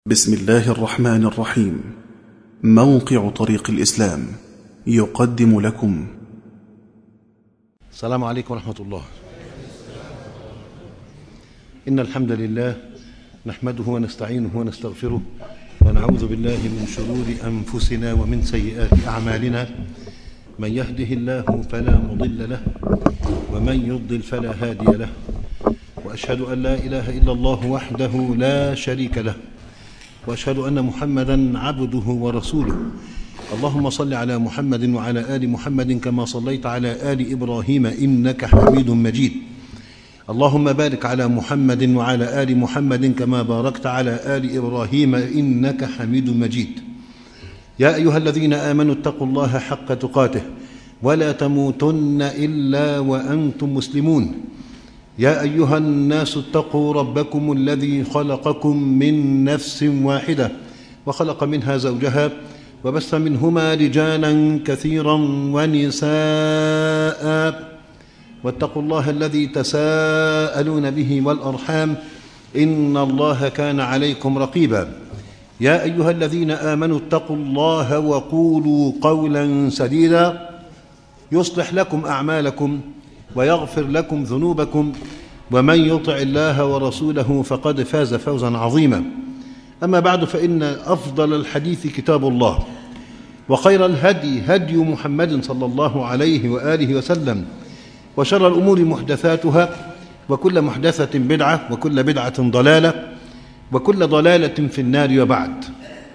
بسم الله الرحمن الرحيم. موقع طريق الإسلام يقدم لكم. السلام عليكم ورحمة الله. إن الحمد لله نحمده ونستعينه ونستغفره ونعوذ بالله من شرور أنفسنا ومن سيئات أعمالنا. من يهده الله فلا مضل له ومن يضلل فلا هادي له، وأشهد أن لا إله إلا الله وحده لا شريك له، وأشهد أن محمدا عبده ورسوله. اللهم صل على محمد وعلى آل محمد كما صليت على آل إبراهيم إنك حميد مجيد. اللهم بارك على محمد وعلى آل محمد كما باركت على آل إبراهيم إنك حميد مجيد. يا أيها الذين آمنوا اتقوا الله حق تقاته ولا تموتن إلا وأنتم مسلمون. يا أيها الناس اتقوا ربكم الذي خلقكم من نفس واحدة وخلق منها زوجها وبث منهما رجالا كثيرا ونساء، واتقوا الله الذي تساءلون به والأرحام إن الله كان عليكم رقيبا. يا أيها الذين آمنوا اتقوا الله وقولوا قولا سديدا يصلح لكم أعمالكم ويغفر لكم ذنوبكم، ومن يطع الله ورسوله فقد فاز فوزا عظيما. أما بعد، فإن أفضل الحديث كتاب الله، وخير الهدي هدي محمد صلى الله عليه وآله وسلم، وشر الأمور محدثاتها، وكل محدثة بدعة، وكل بدعة ضلالة، وكل ضلالة في النار. وبعد،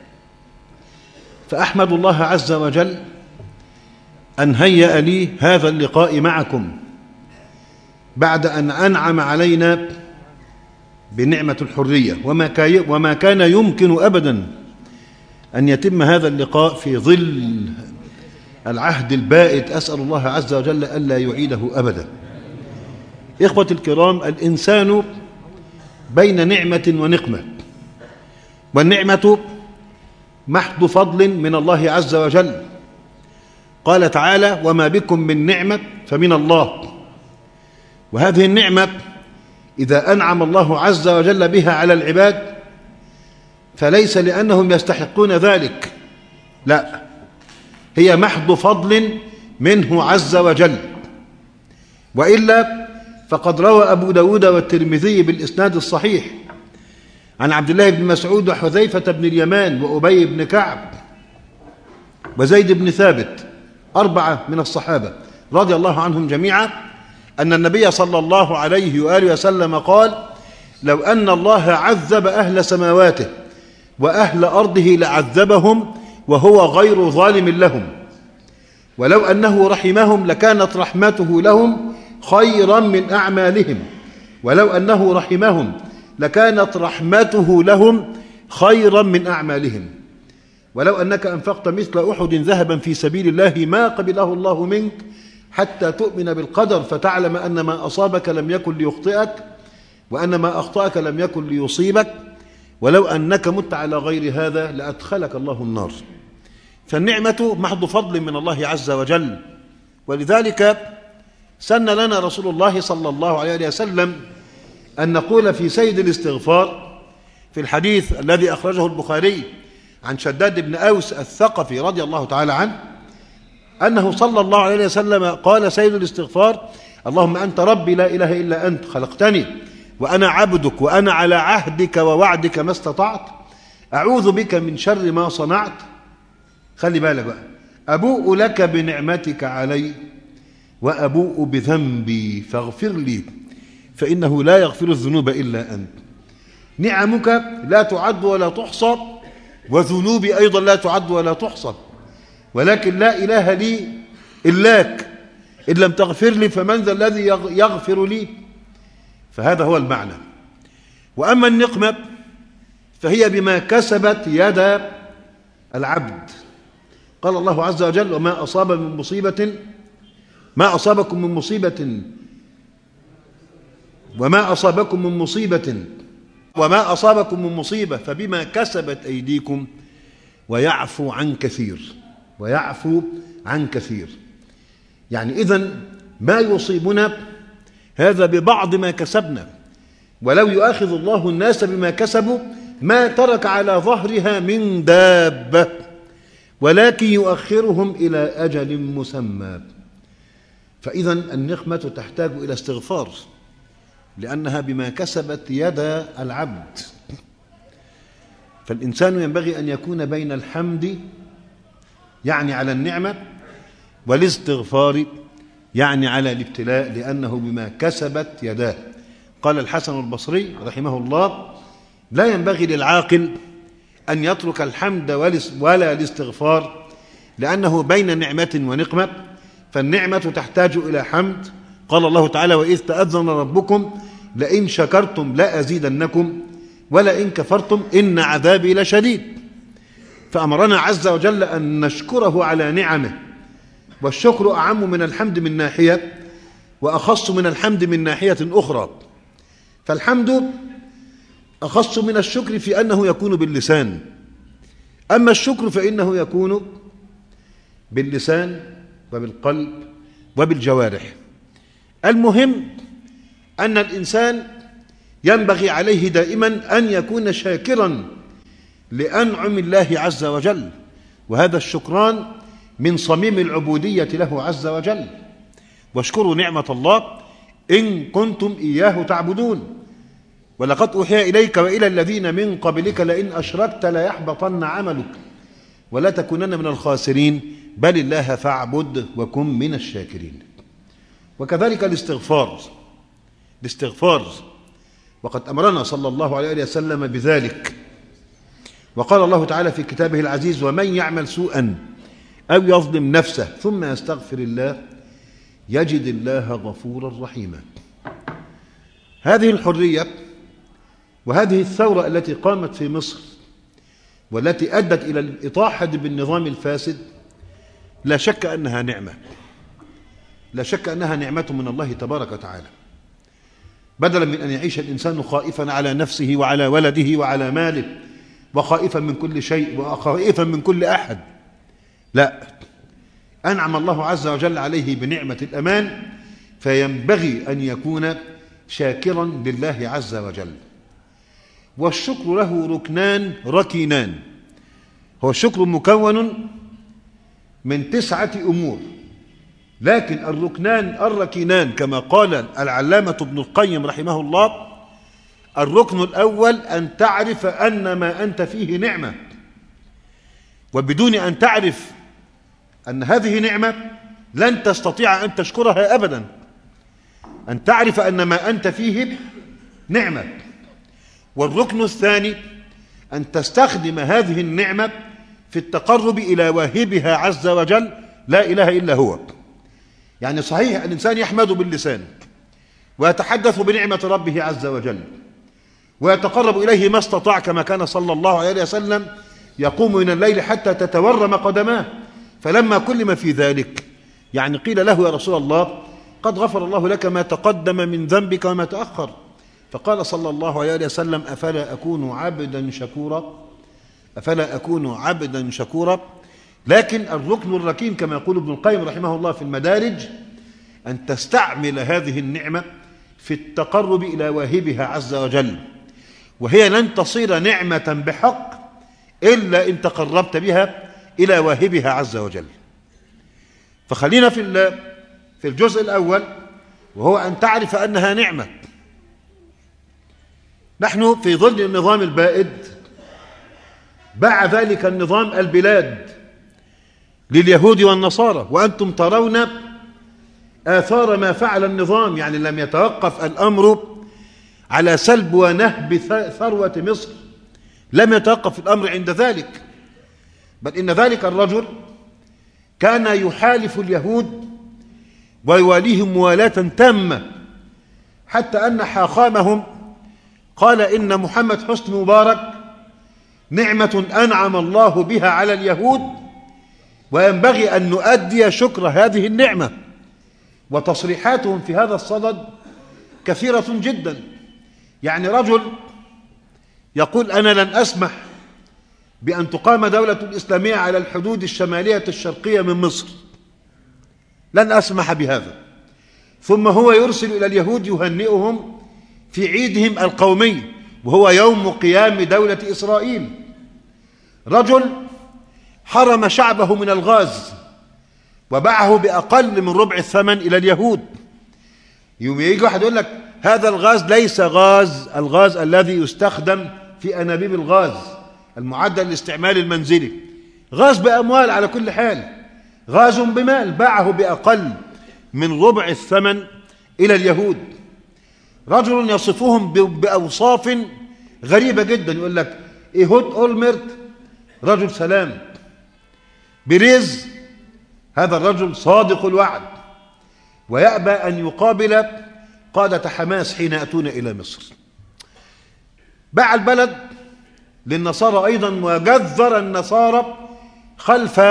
فأحمد الله عز وجل أن هيأ لي هذا اللقاء معكم بعد أن أنعم علينا بنعمة الحرية، وما كان يمكن أبدا أن يتم هذا اللقاء في ظل العهد البائد. أسأل الله عز وجل ألا يعيده أبدا. إخوتي الكرام، الإنسان بين نعمة ونقمة، والنعمة محض فضل من الله عز وجل. قال تعالى: وما بكم من نعمة فمن الله. وهذه النعمة إذا أنعم الله عز وجل بها على العباد فليس لأنهم يستحقون ذلك، لا، هي محض فضل منه عز وجل. وإلا فقد روى أبو داود والترمذي بالإسناد الصحيح عن عبد الله بن مسعود وحذيفة بن اليمان وأبي بن كعب وزيد بن ثابت، 4 من الصحابة رضي الله عنهم جميعا، أن النبي صلى الله عليه وآله وسلم قال: لو أن الله عذب أهل سماواته وأهل أرضه لعذبهم وهو غير ظالم لهم، ولو أنه رحمهم لكانت رحمته لهم خيرا من أعمالهم، ولو أنه رحمهم لكانت رحمته لهم خيرا من أعمالهم، ولو أنك أنفقت مثل أحد ذهبا في سبيل الله ما قبله الله منك حتى تؤمن بالقدر فتعلم أن ما أصابك لم يكن ليخطئك وأن ما أخطأك لم يكن ليصيبك، ولو أنك مت على غير هذا لأدخلك الله النار. فالنعمة محض فضل من الله عز وجل. ولذلك سن لنا رسول الله صلى الله عليه وسلم أن نقول في سيد الاستغفار في الحديث الذي أخرجه البخاري عن شداد بن أوس الثقفي رضي الله تعالى عنه أنه صلى الله عليه وسلم قال: سيد الاستغفار: اللهم أنت ربي لا إله إلا أنت، خلقتني وأنا عبدك، وأنا على عهدك ووعدك ما استطعت، أعوذ بك من شر ما صنعت. خلي بالك بقى، أبوء لك بنعمتك علي وأبوء بذنبي فاغفر لي فإنه لا يغفر الذنوب إلا أنت. نعمك لا تعد ولا تحصى، وذنوبي أيضا لا تعد ولا تحصى، ولكن لا إله لي إلاك، إن لم تغفر لي فمن ذا الذي يغفر لي؟ فهذا هو المعنى. وأما النقمة فهي بما كسبت يد العبد. قال الله عز وجل: وما أصابكم من مصيبة فبما كسبت أيديكم ويعفو عن كثير. يعني إذن ما يصيبنا هذا ببعض ما كسبنا، ولو يؤاخذ الله الناس بما كسبوا ما ترك على ظهرها من دابة، ولكن يؤخرهم إلى أجل مسمى. فإذا النقمة تحتاج إلى استغفار، لأنها بما كسبت يد العبد. فالإنسان ينبغي أن يكون بين الحمد يعني على النعمة، والاستغفار يعني على الابتلاء، لأنه بما كسبت يداه. قال الحسن البصري رحمه الله: لا ينبغي للعاقل أن يترك الحمد ولا الاستغفار، لأنه بين نعمة ونقمة، فالنعمة تحتاج إلى حمد. قال الله تعالى: وإذ تأذن ربكم لئن شكرتم لأزيدنكم ولئن كفرتم إن عذابي لشديد. فأمرنا عز وجل أن نشكره على نعمه، والشكر أعم من الحمد من ناحية، وأخص من الحمد من ناحية أخرى. فالحمد أخص من الشكر في أنه يكون باللسان، أما الشكر فإنه يكون باللسان وبالقلب وبالجوارح. المهم أن الإنسان ينبغي عليه دائما أن يكون شاكرا لأنعم الله عز وجل، وهذا الشكران من صميم العبودية له عز وجل. واشكروا نعمة الله إن كنتم إياه تعبدون، ولقد أوحي إليك وإلى الذين من قبلك لئن أشركت ليحبطن عملك ولا تكونن من الخاسرين بل الله فاعبد وكن من الشاكرين. وكذلك الاستغفار، وقد أمرنا صلى الله عليه وسلم بذلك. وقال الله تعالى في كتابه العزيز: ومن يعمل سوءا أو يظلم نفسه ثم يستغفر الله يجد الله غفورا رحيما. هذه الحرية وهذه الثورة التي قامت في مصر والتي أدت إلى الإطاحة بالنظام الفاسد لا شك أنها نعمة، لا شك أنها نعمة من الله تبارك وتعالى. بدلا من أن يعيش الإنسان خائفا على نفسه وعلى ولده وعلى ماله وخائفا من كل شيء وخائفا من كل أحد، لا، أنعم الله عز وجل عليه بنعمة الأمان، فينبغي أن يكون شاكرا لله عز وجل. والشكر له ركنان ركينان. هو الشكر مكون من 9 أمور، لكن الركنان الركينان كما قال العلامة ابن القيم رحمه الله: الركن الأول أن تعرف أن ما أنت فيه نعمة، وبدون أن تعرف أن هذه نعمة لن تستطيع أن تشكرها أبدا. أن تعرف أن ما أنت فيه نعمة. والركن الثاني أن تستخدم هذه النعمة في التقرب إلى واهبها عز وجل لا إله إلا هو. يعني صحيح الإنسان يحمد باللسان ويتحدث بنعمة ربه عز وجل ويتقرب إليه ما استطاع، كما كان صلى الله عليه وسلم يقوم من الليل حتى تتورم قدماه. فلما كلم في ذلك يعني قيل له: يا رسول الله قد غفر الله لك ما تقدم من ذنبك وما تأخر. فقال صلى الله عليه وسلم: أفلا أكون عبدا شكورا، أفلا أكون عبدا شكورا. لكن الركن الركين كما يقول ابن القيم رحمه الله في المدارج أن تستعمل هذه النعمة في التقرب إلى واهبها عز وجل، وهي لن تصير نعمة بحق إلا إن تقربت بها إلى واهبها عز وجل. فخلينا في الجزء الأول، وهو أن تعرف أنها نعمة. نحن في ظل النظام البائد باع ذلك النظام البلاد لليهود والنصارى، وأنتم ترون آثار ما فعل النظام. يعني لم يتوقف الأمر على سلب ونهب ثروة مصر، لم يتوقف الأمر عند ذلك، بل إن ذلك الرجل كان يحالف اليهود ويواليهم موالاة تامة، حتى أن حاخامهم قال: إن محمد حسني مبارك نعمة أنعم الله بها على اليهود، وينبغي أن نؤدي شكر هذه النعمة. وتصريحاتهم في هذا الصدد كثيرة جدا. يعني رجل يقول: أنا لن أسمح بأن تقام دولة الإسلامية على الحدود الشمالية الشرقية من مصر، لن أسمح بهذا. ثم هو يرسل إلى اليهود يهنئهم في عيدهم القومي وهو يوم قيام دولة إسرائيل. رجل حرم شعبه من الغاز وباعه بأقل من ربع الثمن إلى اليهود. يوم يجي واحد يقول لك هذا الغاز ليس الغاز الذي يستخدم في أنابيب الغاز المعدل للاستعمال المنزلي، غاز بأموال على كل حال، غاز بمال، باعه بأقل من ربع الثمن إلى اليهود. رجل يصفهم بأوصاف غريبة جدا، يقول لك إيهود أولمرت رجل سلام، بيريز هذا الرجل صادق الوعد، ويأبى أن يقابل قادة حماس حين يأتون إلى مصر. باع البلد للنصارى أيضا، وجذر النصارى خلف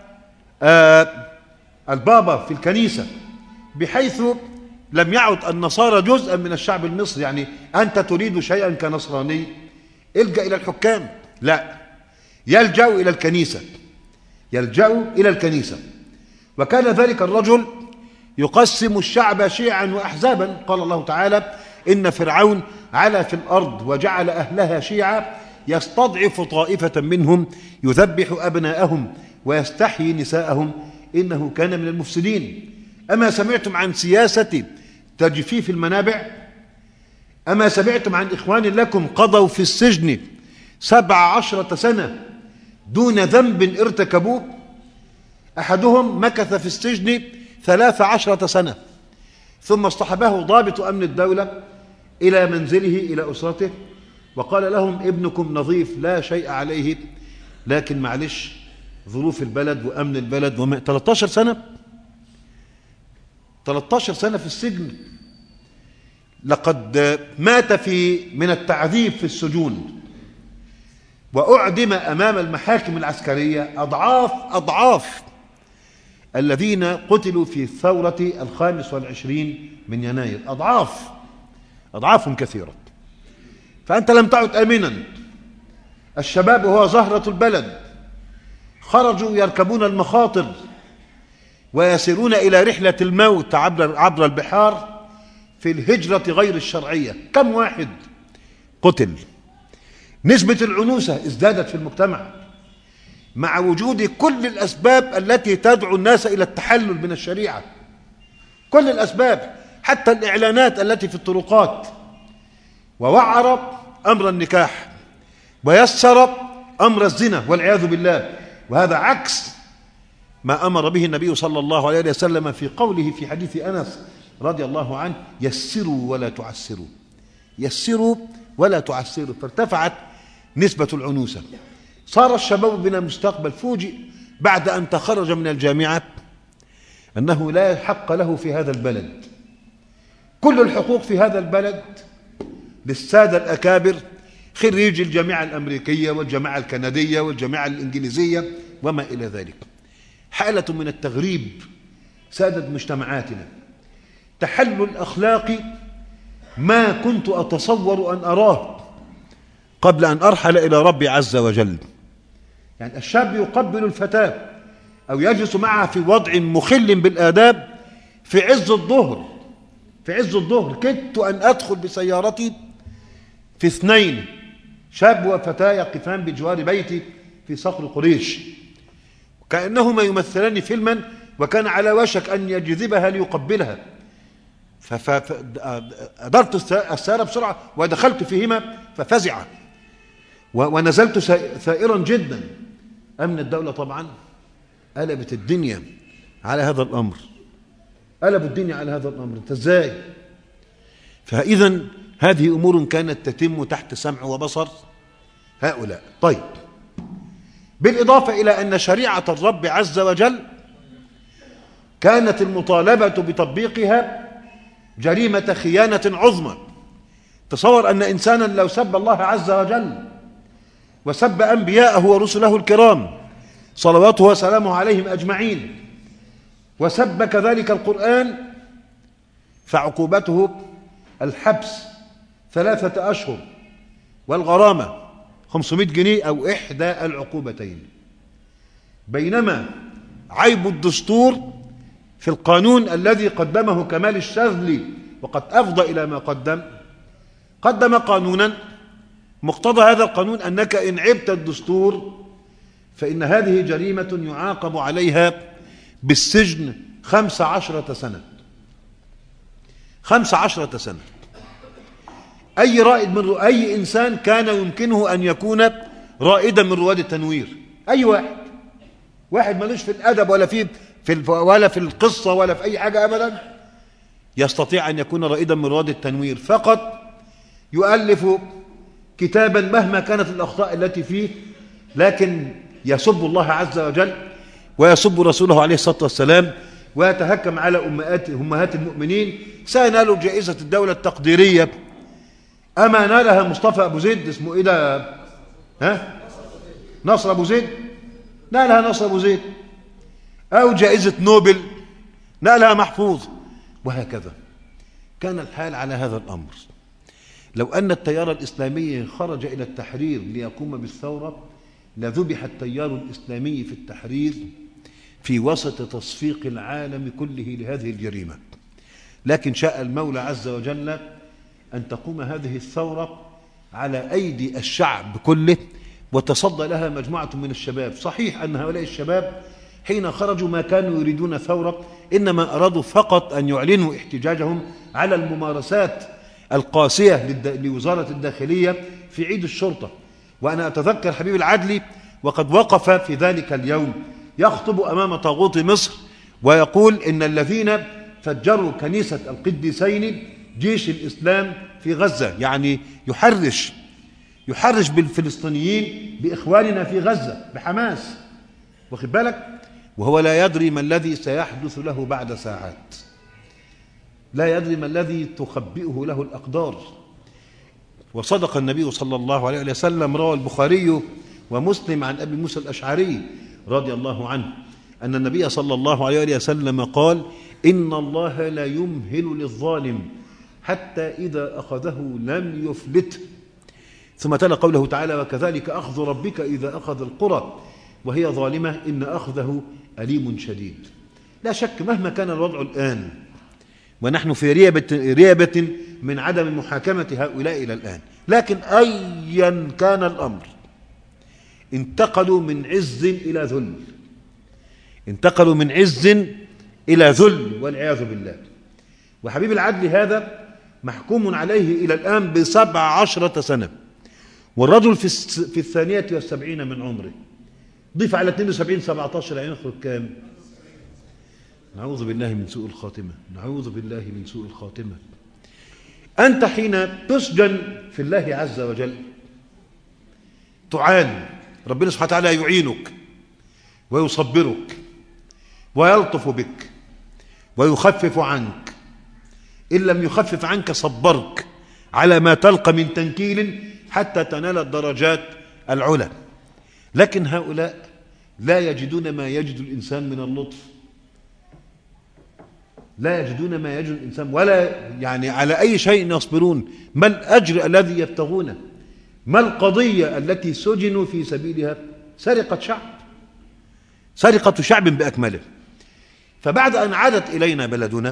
البابا في الكنيسة، بحيث لم يعد النصارى جزءا من الشعب المصري. يعني أنت تريد شيئا كنصراني الجأ إلى الحكام، لا، يلجأ إلى الكنيسة، يلجأ إلى الكنيسة. وكان ذلك الرجل يقسم الشعب شيعا وأحزابا. قال الله تعالى إن فرعون علا في الأرض وجعل أهلها شيعا يستضعف طائفة منهم يذبح أبناءهم ويستحيي نساءهم إنه كان من المفسدين. أما سمعتم عن سياسة تجفيف المنابع؟ أما سمعتم عن إخوان لكم قضوا في السجن 17 سنة دون ذنب ارتكبوه؟ أحدهم مكث في السجن 13 سنة، ثم اصطحبه ضابط أمن الدولة إلى منزله إلى أسرته وقال لهم ابنكم نظيف لا شيء عليه، لكن معلش ظروف البلد وأمن البلد. 13 سنة، 13 سنة في السجن. لقد مات من التعذيب في السجون، وأعدم أمام المحاكم العسكرية أضعاف الذين قتلوا في الثورة 25 من يناير، أضعاف كثيرة. فأنت لم تعد آمنا. الشباب هو زهرة البلد، خرجوا يركبون المخاطر ويسيرون إلى رحلة الموت عبر البحار في الهجرة غير الشرعية. كم واحد قتل؟ نسبة العنوسة ازدادت في المجتمع مع وجود كل الأسباب التي تدعو الناس إلى التحلل من الشريعة، كل الأسباب، حتى الإعلانات التي في الطرقات. ووعر أمر النكاح ويسر أمر الزنا والعياذ بالله، وهذا عكس ما أمر به النبي صلى الله عليه وسلم في قوله في حديث أنس رضي الله عنه يسروا ولا تعسروا، يسروا ولا تعسروا. فارتفعت نسبة العنوسة، صار الشباب بنا مستقبل. فوجئ بعد أن تخرج من الجامعة أنه لا حق له في هذا البلد، كل الحقوق في هذا البلد للسادة الأكابر خريج الجامعة الأمريكية والجامعة الكندية والجامعة الإنجليزية وما إلى ذلك. حالة من التغريب سادت مجتمعاتنا، تحلل أخلاقي ما كنت أتصور أن أراه قبل أن أرحل إلى ربي عز وجل. يعني الشاب يقبل الفتاة أو يجلس معها في وضع مخل بالآداب في عز الظهر، في عز الظهر. كدت أن أدخل بسيارتي في 2، شاب وفتاة يقفان بجوار بيتي في صقر قريش كأنهما يمثلان فيلما، وكان على وشك أن يجذبها ليقبلها. فأدرت السيارة بسرعة ودخلت فيهما ففزع، ونزلت ثائرا جدا. أمن الدولة طبعا قلبت الدنيا على هذا الأمر، قلبوا الدنيا على هذا الأمر. أنت إزاي؟ فإذا هذه أمور كانت تتم تحت سمع وبصر هؤلاء. طيب، بالإضافة إلى أن شريعة الرب عز وجل كانت المطالبة بتطبيقها جريمة خيانة عظمى. تصور أن إنسانا لو سب الله عز وجل وسب أنبياءه ورسله الكرام صلواته وسلامه عليهم أجمعين، وسب كذلك القرآن، فعقوبته الحبس 3 أشهر والغرامة 500 جنيه أو إحدى العقوبتين. بينما عيب الدستور في القانون الذي قدمه كمال الشاذلي وقد أفضى إلى ما قدم قانونا مقتضى هذا القانون أنك إن عبت الدستور فإن هذه جريمة يعاقب عليها بالسجن 15 سنة. 15 سنة. أي رائد من أي إنسان كان يمكنه أن يكون رائدا من رواد التنوير، أي واحد ملوش في الأدب ولا في القصة ولا في أي حاجة أبدا، يستطيع أن يكون رائدا من رواد التنوير، فقط يؤلف كتابا مهما كانت الأخطاء التي فيه، لكن يسب الله عز وجل ويسب رسوله عليه الصلاة والسلام ويتهكم على أمهات المؤمنين. سينال جائزة الدولة التقديرية. أما نالها مصطفى أبو زيد، اسمه إيه ده؟ نصر أبو زيد، نالها نصر أبو زيد. أو جائزة نوبل نالها محفوظ، وهكذا. كان الحال على هذا الأمر. لو أن التيار الإسلامي خرج إلى التحرير ليقوم بالثورة لذبح التيار الإسلامي في التحرير في وسط تصفيق العالم كله لهذه الجريمة. لكن شاء المولى عز وجل أن تقوم هذه الثورة على أيدي الشعب كله، وتصدى لها مجموعة من الشباب. صحيح أن هؤلاء الشباب حين خرجوا ما كانوا يريدون ثورة، إنما أرادوا فقط أن يعلنوا احتجاجهم على الممارسات القاسية لوزارة الداخلية في عيد الشرطة. وأنا أتذكر حبيب العدلي وقد وقف في ذلك اليوم يخطب أمام طاغوت مصر ويقول إن الذين فجروا كنيسة القديسين جيش الإسلام في غزة، يعني يحرش بالفلسطينيين بإخواننا في غزة بحماس، واخد بالك؟ وهو لا يدري ما الذي سيحدث له بعد ساعات، لا يدري ما الذي تخبئه له الأقدار. وصدق النبي صلى الله عليه وسلم، روى البخاري ومسلم عن أبي موسى الأشعري رضي الله عنه أن النبي صلى الله عليه وسلم قال: إن الله لا يمهل للظالم حتى إذا أخذه لم يفلته. ثم تلا قوله تعالى: وكذلك أخذ ربك إذا أخذ القرى وهي ظالمة إن أخذه أليم شديد. لا شك مهما كان الوضع الآن، ونحن في ريبة من عدم محاكمة هؤلاء إلى الآن، لكن أيا كان الأمر انتقلوا من عز إلى ذل، انتقلوا من عز إلى ذل والعياذ بالله. وحبيب العدل هذا محكوم عليه إلى الآن ب17 سنة، والرجل في 72 من عمره، ضيف على 72 17 يعني يخرج كام؟ نعوذ بالله من سوء الخاتمة، نعوذ بالله من سوء الخاتمة. أنت حين تسجن في الله عز وجل تعاني، ربنا سبحانه وتعالى يعينك ويصبرك ويلطف بك ويخفف عنك، إن لم يخفف عنك صبرك على ما تلقى من تنكيل حتى تنال الدرجات العلى. لكن هؤلاء لا يجدون ما يجد الإنسان من اللطف، لا يجدون ما يجد الإنسان، ولا يعني على أي شيء يصبرون. ما الأجر الذي يبتغونه؟ ما القضية التي سجنوا في سبيلها؟ سرقة شعب، سرقة شعب بأكمله. فبعد أن عادت إلينا بلدنا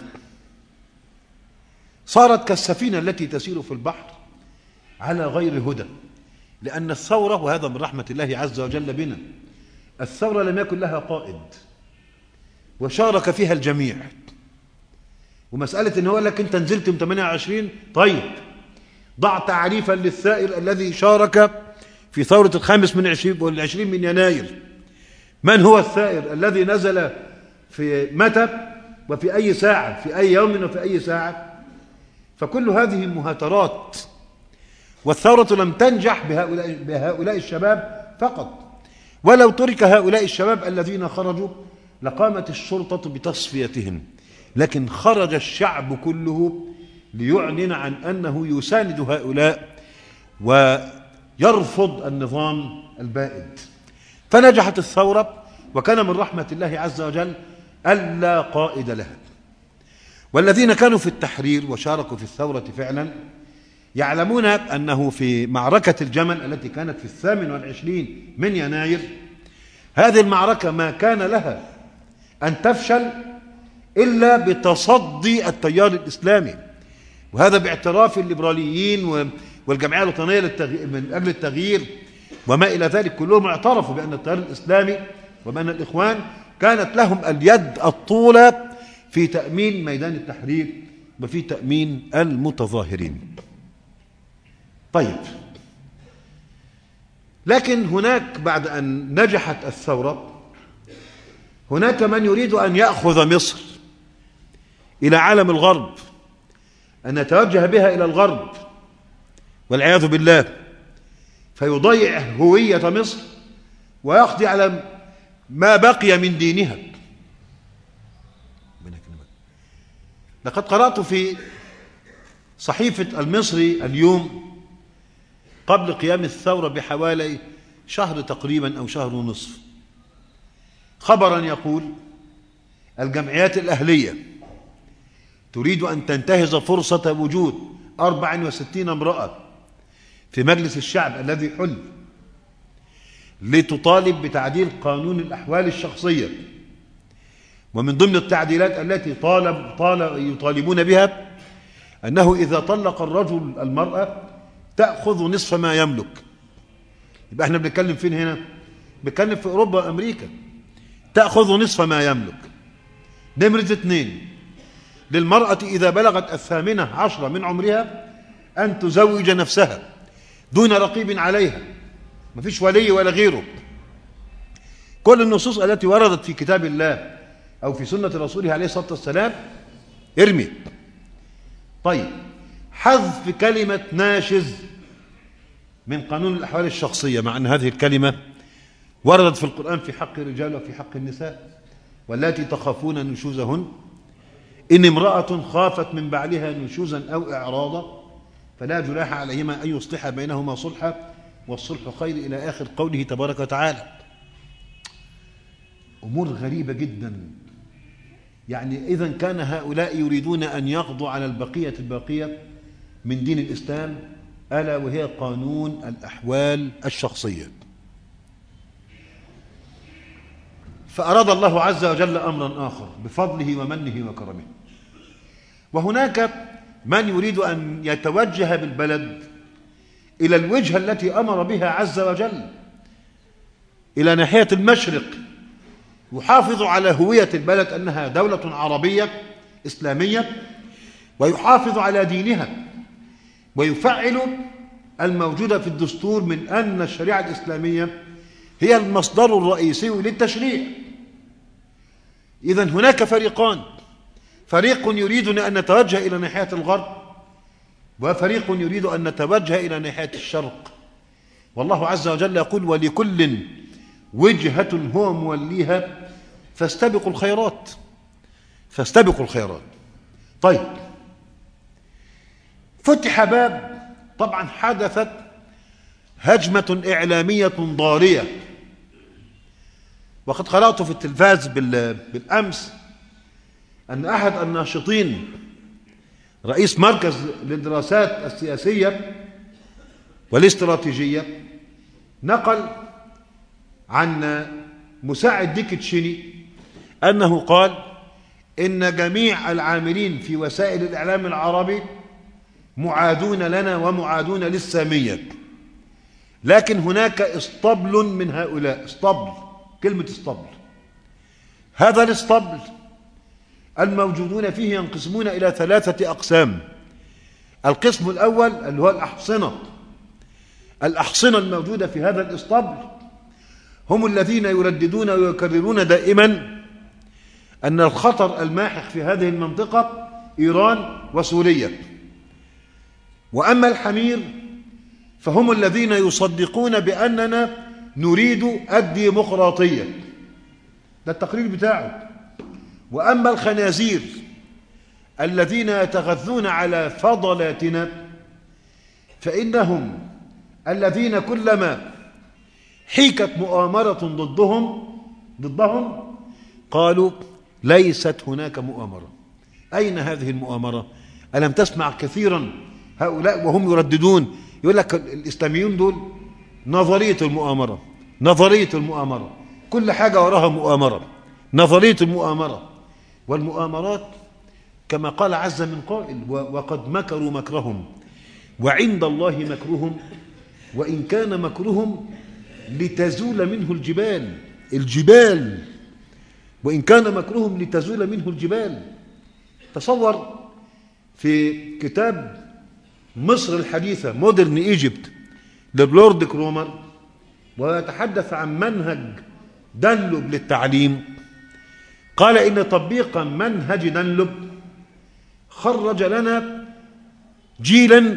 صارت كالسفينة التي تسير في البحر على غير هدى، لأن الثورة، وهذا من رحمة الله عز وجل بنا، الثورة لم يكن لها قائد وشارك فيها الجميع. ومسألة إن هو لك أنت نزلت من 28، طيب ضع تعريفا للثائر الذي شارك في ثورة 25 من يناير. من هو الثائر الذي نزل في متى وفي أي ساعة، في أي يوم وفي أي ساعة؟ فكل هذه مهاترات. والثورة لم تنجح بهؤلاء الشباب فقط، ولو ترك هؤلاء الشباب الذين خرجوا لقامت الشرطة بتصفيتهم، لكن خرج الشعب كله ليعلن عن أنه يساند هؤلاء ويرفض النظام البائد. فنجحت الثورة، وكان من رحمة الله عز وجل ألا قائد لها. والذين كانوا في التحرير وشاركوا في الثورة فعلا يعلمون أنه في معركة الجمل التي كانت في 28 من يناير، هذه المعركة ما كان لها أن تفشل إلا بتصدي التيار الإسلامي، وهذا باعتراف الليبراليين والجمعية الوطنية من أجل التغيير وما إلى ذلك، كلهم اعترفوا بأن التيار الإسلامي وبأن الإخوان كانت لهم اليد الطولة في تأمين ميدان التحرير وفي تأمين المتظاهرين. طيب، لكن هناك بعد أن نجحت الثورة هناك من يريد أن يأخذ مصر إلى عالم الغرب، أن يتوجه بها إلى الغرب والعياذ بالله، فيضيع هوية مصر ويقضي على ما بقي من دينها. لقد قرأت في صحيفة المصري اليوم قبل قيام الثورة بحوالي شهر تقريبا أو شهر ونصف خبرا يقول: الجمعيات الأهلية تريد أن تنتهز فرصة وجود 64 امرأة في مجلس الشعب الذي حل لتطالب بتعديل قانون الأحوال الشخصية، ومن ضمن التعديلات التي يطالبون بها أنه إذا طلق الرجل المرأة تأخذ نصف ما يملك. يبقى احنا بنتكلم فين هنا؟ بنتكلم في أوروبا وأمريكا. تأخذ نصف ما يملك. نمرة 2، للمرأة إذا بلغت 18 من عمرها أن تزوج نفسها دون رقيب عليها، ما فيش ولي ولا غيره. كل النصوص التي وردت في كتاب الله أو في سنة رسوله عليه الصلاة والسلام ارمي. طيب، حذف كلمة ناشز من قانون الأحوال الشخصية، مع أن هذه الكلمة وردت في القرآن في حق الرجال وفي حق النساء: واللاتي تخافون نشوزهن إن امرأة خافت من بعلها نشوزا أو إعراضا فلا جناح عليهما أن يصلحا بينهما صلحا والصلح خير، إلى آخر قوله تبارك وتعالى. أمور غريبة جدا. يعني إذن كان هؤلاء يريدون أن يقضوا على الباقية من دين الإسلام، ألا وهي قانون الأحوال الشخصية. فأراد الله عز وجل أمرا آخر بفضله ومنه وكرمه. وهناك من يريد أن يتوجه بالبلد إلى الوجهة التي أمر بها عز وجل، إلى ناحية المشرق، يحافظ على هوية البلد أنها دولة عربية إسلامية، ويحافظ على دينها، ويفعل الموجود في الدستور من أن الشريعة الإسلامية هي المصدر الرئيسي للتشريع. إذن هناك فريقان: فريق يريدنا أن نتوجه إلى ناحية الغرب، وفريق يريد أن نتوجه إلى ناحية الشرق. والله عز وجل يقول: ولكل وجهة هو موليها فاستبقوا الخيرات. فاستبقوا الخيرات. طيب، فتح باب. طبعا حدثت هجمة إعلامية ضارية، وقد قرأت في التلفاز بالأمس أن أحد الناشطين رئيس مركز للدراسات السياسية والاستراتيجية نقل عن مساعد ديك تشيني أنه قال إن جميع العاملين في وسائل الإعلام العربي معادون لنا ومعادون للسامية، لكن هناك اسطبل من هؤلاء. اسطبل، كلمة اسطبل، هذا الاسطبل الموجودون فيه ينقسمون إلى 3 أقسام. القسم الأول اللي هو الأحصنة الموجودة في هذا الاسطبل هم الذين يرددون ويكررون دائما أن الخطر الماحق في هذه المنطقة إيران وسوريا. وأما الحمير فهم الذين يصدقون بأننا نريد الديمقراطية، ده التقرير بتاعه. وأما الخنازير الذين يتغذون على فضلاتنا فإنهم الذين كلما حيكت مؤامرة ضدهم قالوا ليست هناك مؤامرة. أين هذه المؤامرة؟ ألم تسمع كثيرا هؤلاء وهم يرددون، يقول لك الإسلاميون دول نظرية المؤامرة، كل حاجة وراها مؤامرة، نظرية المؤامرة. والمؤامرات كما قال عز من قائل: وقد مكروا مكرهم وعند الله مكرهم وإن كان مكرهم لتزول منه الجبال وإن كان مكرهم لتزول منه الجبال. تصور في كتاب مصر الحديثة مودرن ايجيبت للورد كرومر، ويتحدث عن منهج دانلوب للتعليم، قال إن تطبيق منهج دانلوب خرج لنا جيلا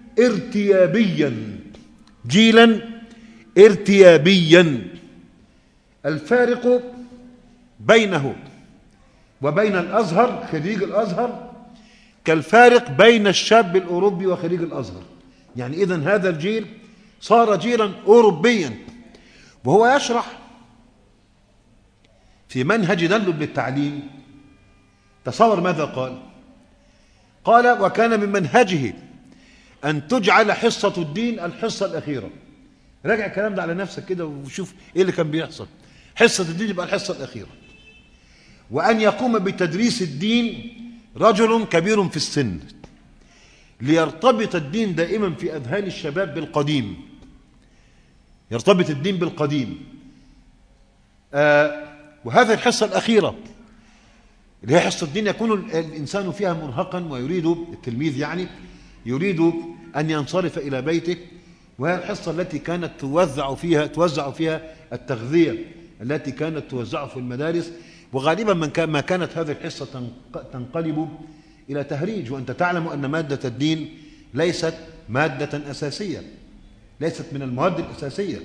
ارتيابيا الفارق بينه وبين الأزهر خريج الأزهر كالفارق بين الشاب الأوروبي وخريج الأزهر. يعني إذن هذا الجيل صار جيلا أوروبيا. وهو يشرح في منهج دانلوب للتعليم، تصور ماذا قال وكان من منهجه أن تجعل حصة الدين الحصة الأخيرة. راجع الكلام ده على نفسك كده وشوف إيه اللي كان بيحصل. حصة الدين يبقى الحصة الأخيرة، وأن يقوم بتدريس الدين رجل كبير في السن، ليرتبط الدين دائما في أذهان الشباب بالقديم، يرتبط الدين بالقديم. وهذه الحصة الأخيرة اللي هي حصة الدين يكون الإنسان فيها مرهقا ويريد التلميذ يعني يريد أن ينصرف إلى بيته، وهي الحصة التي كانت توزع فيها التغذية التي كانت توزع في المدارس. وغالبا ما كانت هذه الحصة تنقلب إلى تهريج، وأنت تعلم أن مادة الدين ليست مادة أساسية، ليست من المواد الأساسية.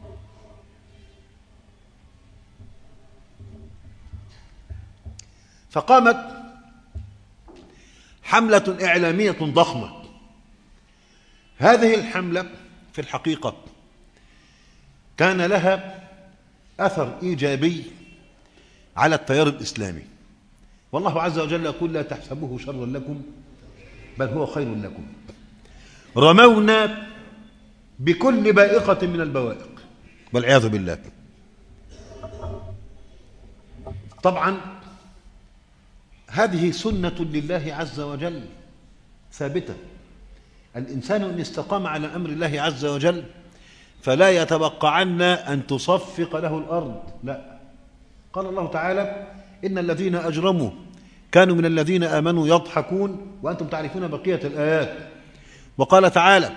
فقامت حملة إعلامية ضخمة. هذه الحملة في الحقيقة كان لها أثر إيجابي على التيار الإسلامي، والله عز وجل يقول لا تحسبوه شرا لكم بل هو خير لكم. رمونا بكل بائقة من البوائق والعياذ بالله. طبعا هذه سنة لله عز وجل ثابتة. الإنسان إن استقام على أمر الله عز وجل فلا يتوقعن أن تصفق له الأرض، لا. قال الله تعالى إن الذين أجرموا كانوا من الذين آمنوا يضحكون وأنتم تعرفون بقية الآيات. وقال تعالى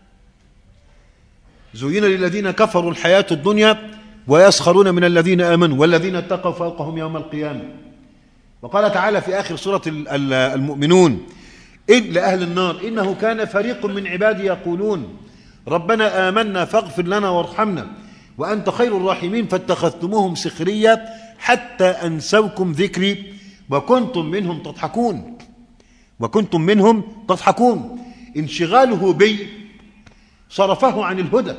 زين للذين كفروا الحياة الدنيا ويسخرون من الذين آمنوا والذين اتقوا فوقهم يوم القيامة. وقال تعالى في آخر سورة المؤمنون إن لأهل النار إنه كان فريق من عبادي يقولون ربنا آمنا فاغفر لنا وارحمنا وأنت خير الراحمين فاتخذتموهم سخريا حتى أنسوكم ذكري وكنتم منهم تضحكون. انشغاله بي صرفه عن الهدى،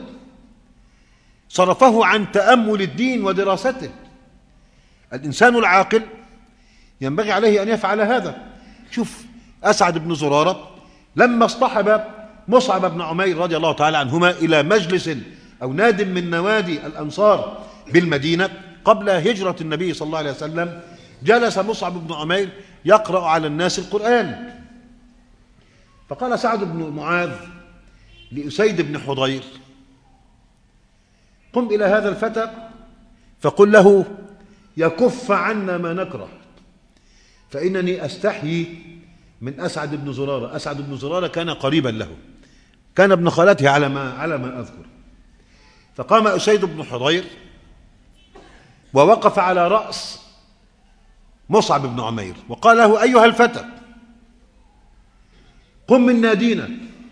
صرفه عن تأمل الدين ودراسته. الإنسان العاقل ينبغي عليه أن يفعل هذا. شوف أسعد بن زرارة لما اصطحب مصعب بن عمير رضي الله تعالى عنهما إلى مجلس أو ناد من نوادي الأنصار بالمدينة قبل هجرة النبي صلى الله عليه وسلم، جلس مصعب بن عمير يقرأ على الناس القرآن. فقال سعد بن معاذ لأسيد بن حضير قم إلى هذا الفتى فقل له يكف عنا ما نكره فإنني أستحيي من أسعد بن زرارة. أسعد بن زرارة كان قريبا له، كان ابن خالته على ما أذكر. فقام أسيد بن حضير ووقف على رأس مصعب بن عمير وقال له أيها الفتى قم من نادينا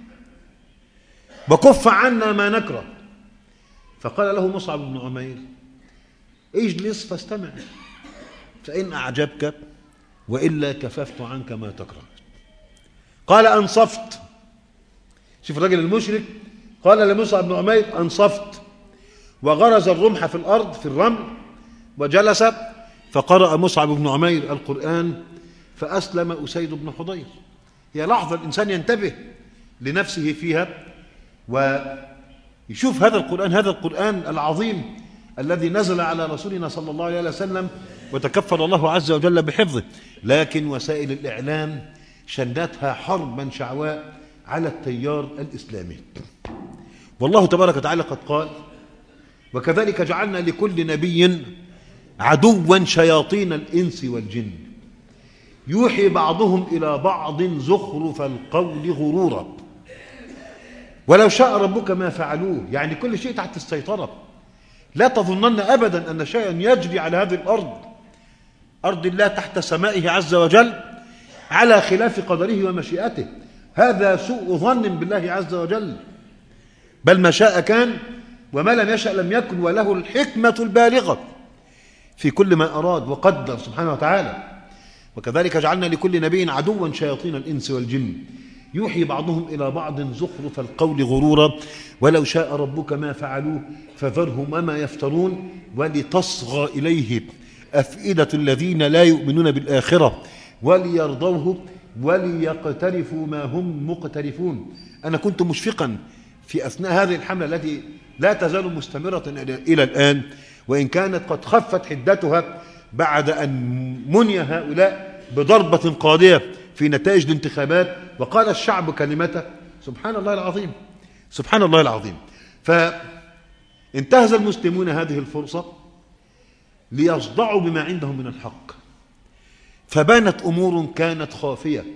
وكف عنا ما نكره. فقال له مصعب بن عمير اجلس فاستمع فإن أعجبك وإلا كففت عنك ما تكره. قال أنصفت. شوف الرجل المشرك قال لمصعب بن عمير أنصفت، وغرز الرمح في الأرض في الرمل وجلس. فقرأ مصعب بن عمير القرآن فأسلم أسيد بن حضير. هي لحظة الإنسان ينتبه لنفسه فيها ويشوف هذا القرآن العظيم الذي نزل على رسولنا صلى الله عليه وسلم وتكفل الله عز وجل بحفظه. لكن وسائل الإعلام شنتها حربا شعواء على التيار الإسلامي. والله تبارك وتعالى قد قال: وكذلك جعلنا لكل نبي عدوا شياطين الإنس والجن يوحي بعضهم إلى بعض زخرف القول غرورا ولو شاء ربك ما فعلوه. يعني كل شيء تحت السيطرة. لا تظنن أبدا أن شيئا يجري على هذه أرض الله تحت سمائه عز وجل على خلاف قدره ومشيئته. هذا سوء ظن بالله عز وجل، بل ما شاء كان وما لم يشأ لم يكن، وله الحكمة البالغة في كل ما أراد وقدر سبحانه وتعالى. وكذلك جعلنا لكل نبي عدوا شياطين الإنس والجن يوحي بعضهم إلى بعض زخرف القول غرورا ولو شاء ربك ما فعلوه فذرهم وما يفترون ولتصغى إليه أفئدة الذين لا يؤمنون بالآخرة وليرضوه وليقترفوا ما هم مقترفون. أنا كنت مشفقا في أثناء هذه الحملة التي لا تزال مستمرة إلى الآن، وإن كانت قد خفت حدتها بعد أن مني هؤلاء بضربة قاضية في نتائج الانتخابات وقال الشعب كلمته. سبحان الله العظيم، سبحان الله العظيم. فانتهز المسلمون هذه الفرصة ليصدعوا بما عندهم من الحق، فبانت أمور كانت خافية،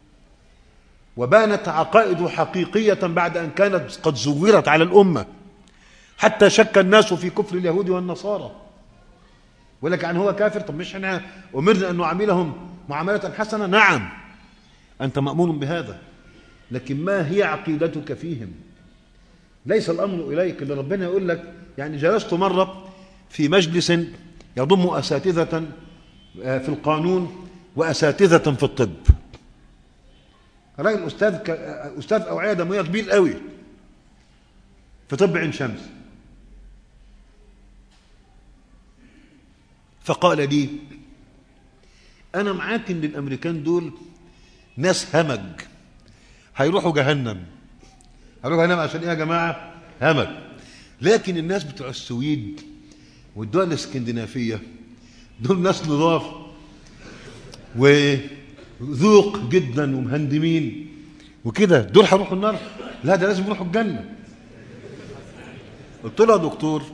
وبانت عقائد حقيقية بعد أن كانت قد زورت على الأمة، حتى شك الناس في كفر اليهود والنصارى. ولك يعني هو كافر؟ طب مش احنا أمرنا أن نعاملهم معاملة حسنة؟ نعم، أنت مأمور بهذا، لكن ما هي عقيدتك فيهم؟ ليس الأمر إليك. اللي ربنا يقول لك، يعني جلست مرة في مجلس يضم أساتذة في القانون وأساتذة في الطب. راجل أستاذ أوعية دموية كبير قوي في طب عين شمس، فقال لي: أنا معاك إن الأمريكان دول ناس همج، هيروحوا جهنم. هيروحوا جهنم عشان إيه يا جماعة؟ همج. لكن الناس بتوع السويد والدول الاسكندنافية دول ناس نضاف وذوق جدا ومهندمين وكده، دول هيروحوا النار؟ لا، ده لازم يروحوا الجنة. قلت له: يا دكتور،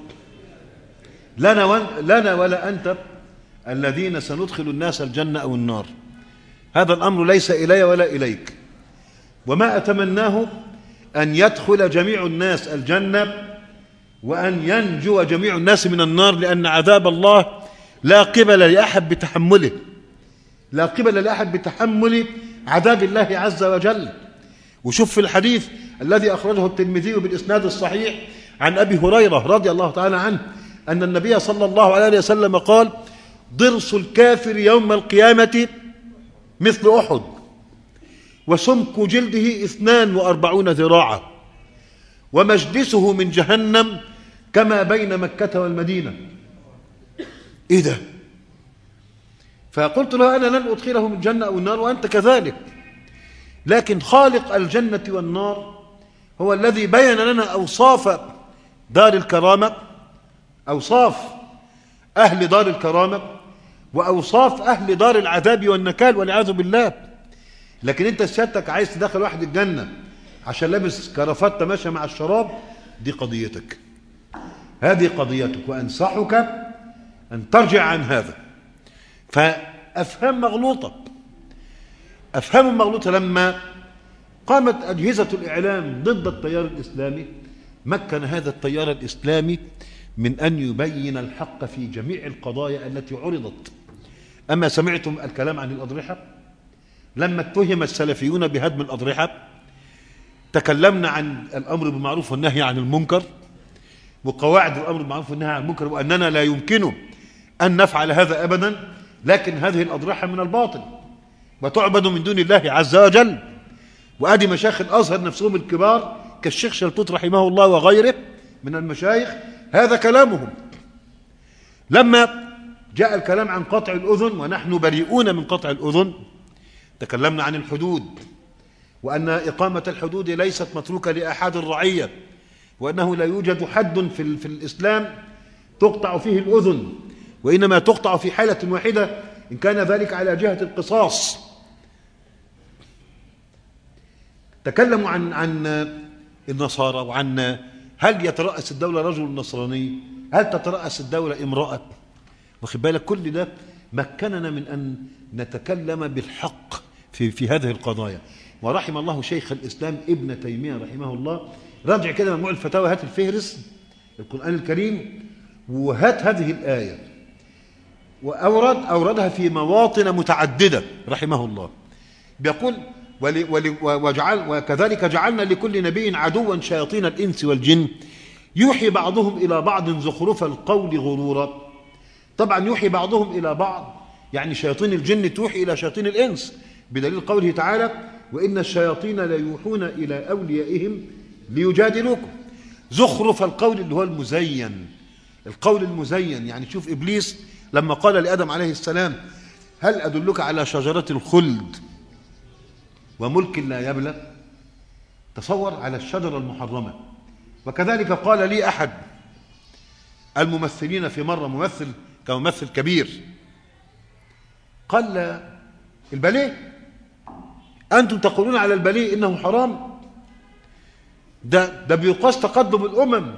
لنا ولا أنت الذين سندخل الناس الجنة أو النار. هذا الأمر ليس إلي ولا إليك، وما أتمناه أن يدخل جميع الناس الجنة وأن ينجو جميع الناس من النار، لأن عذاب الله لا قبل لأحد بتحمله، لا قبل لأحد بتحمل عذاب الله عز وجل. وشوف في الحديث الذي أخرجه الترمذي بالإسناد الصحيح عن أبي هريرة رضي الله تعالى عنه أن النبي صلى الله عليه وسلم قال: ضرس الكافر يوم القيامة مثل أحد، وسمك جلده 42 ذراعا، ومجلسه من جهنم كما بين مكة والمدينة. إيه ده؟ فقلت له: أنا لن أدخله من الجنة أو النار وأنت كذلك، لكن خالق الجنة والنار هو الذي بين لنا أوصاف دار الكرامة، أوصاف أهل دار الكرامة، وأوصاف أهل دار العذاب والنكال والعياذ بالله. لكن أنت سيادتك عايز تدخل واحد الجنة عشان لابس كرافات تماشى مع الشراب، دي قضيتك، هذه قضيتك، وأنصحك أن ترجع عن هذا. فأفهام مغلوطة لما قامت أجهزة الإعلام ضد التيار الإسلامي، مكن هذا التيار الإسلامي من أن يبين الحق في جميع القضايا التي عرضت. أما سمعتم الكلام عن الأضرحة؟ لما اتهم السلفيون بهدم الأضرحة تكلمنا عن الأمر بالمعروف والنهي عن المنكر، وقواعد الأمر بالمعروف والنهي عن المنكر، وأننا لا يمكن أن نفعل هذا أبدا، لكن هذه الأضرحة من الباطل وتعبد من دون الله عز وجل. وأدي مشايخ الأزهر نفسهم الكبار كالشيخ شلتوت رحمه الله وغيره من المشايخ هذا كلامهم. لما جاء الكلام عن قطع الأذن، ونحن بريئون من قطع الأذن، تكلمنا عن الحدود، وأن إقامة الحدود ليست متروكة لأحد الرعية، وأنه لا يوجد حد في الإسلام تقطع فيه الأذن، وإنما تقطع في حالة واحدة إن كان ذلك على جهة القصاص. تكلموا عن النصارى وعن هل يترأس الدولة رجل نصراني، هل تترأس الدولة امرأة. واخد بالك، كل ده مكننا من أن نتكلم بالحق في هذه القضايا. ورحم الله شيخ الإسلام ابن تيمية رحمه الله، راجع كده مجموع الفتاوى، هات الفهرس القرآن الكريم وهات هذه الآية، وأوردها في مواطن متعددة رحمه الله. بيقول وكذلك جعلنا لكل نبي عدوا شياطين الإنس والجن يوحي بعضهم إلى بعض زخرف القول غرورا. طبعا يوحي بعضهم إلى بعض يعني شياطين الجن توحي إلى شياطين الإنس، بدليل قوله تعالى وإن الشياطين ليوحون إلى أوليائهم ليجادلوكم. زخرف القول اللي هو المزين، القول المزين. يعني شوف إبليس لما قال لآدم عليه السلام هل أدلك على شجرة الخلد وملك لا يبلى، تصور على الشجرة المحرمة. وكذلك قال لي أحد الممثلين في مرة، كممثل كبير، قال الباليه أنتم تقولون على الباليه إنه حرام، ده بيقاس تقدم الأمم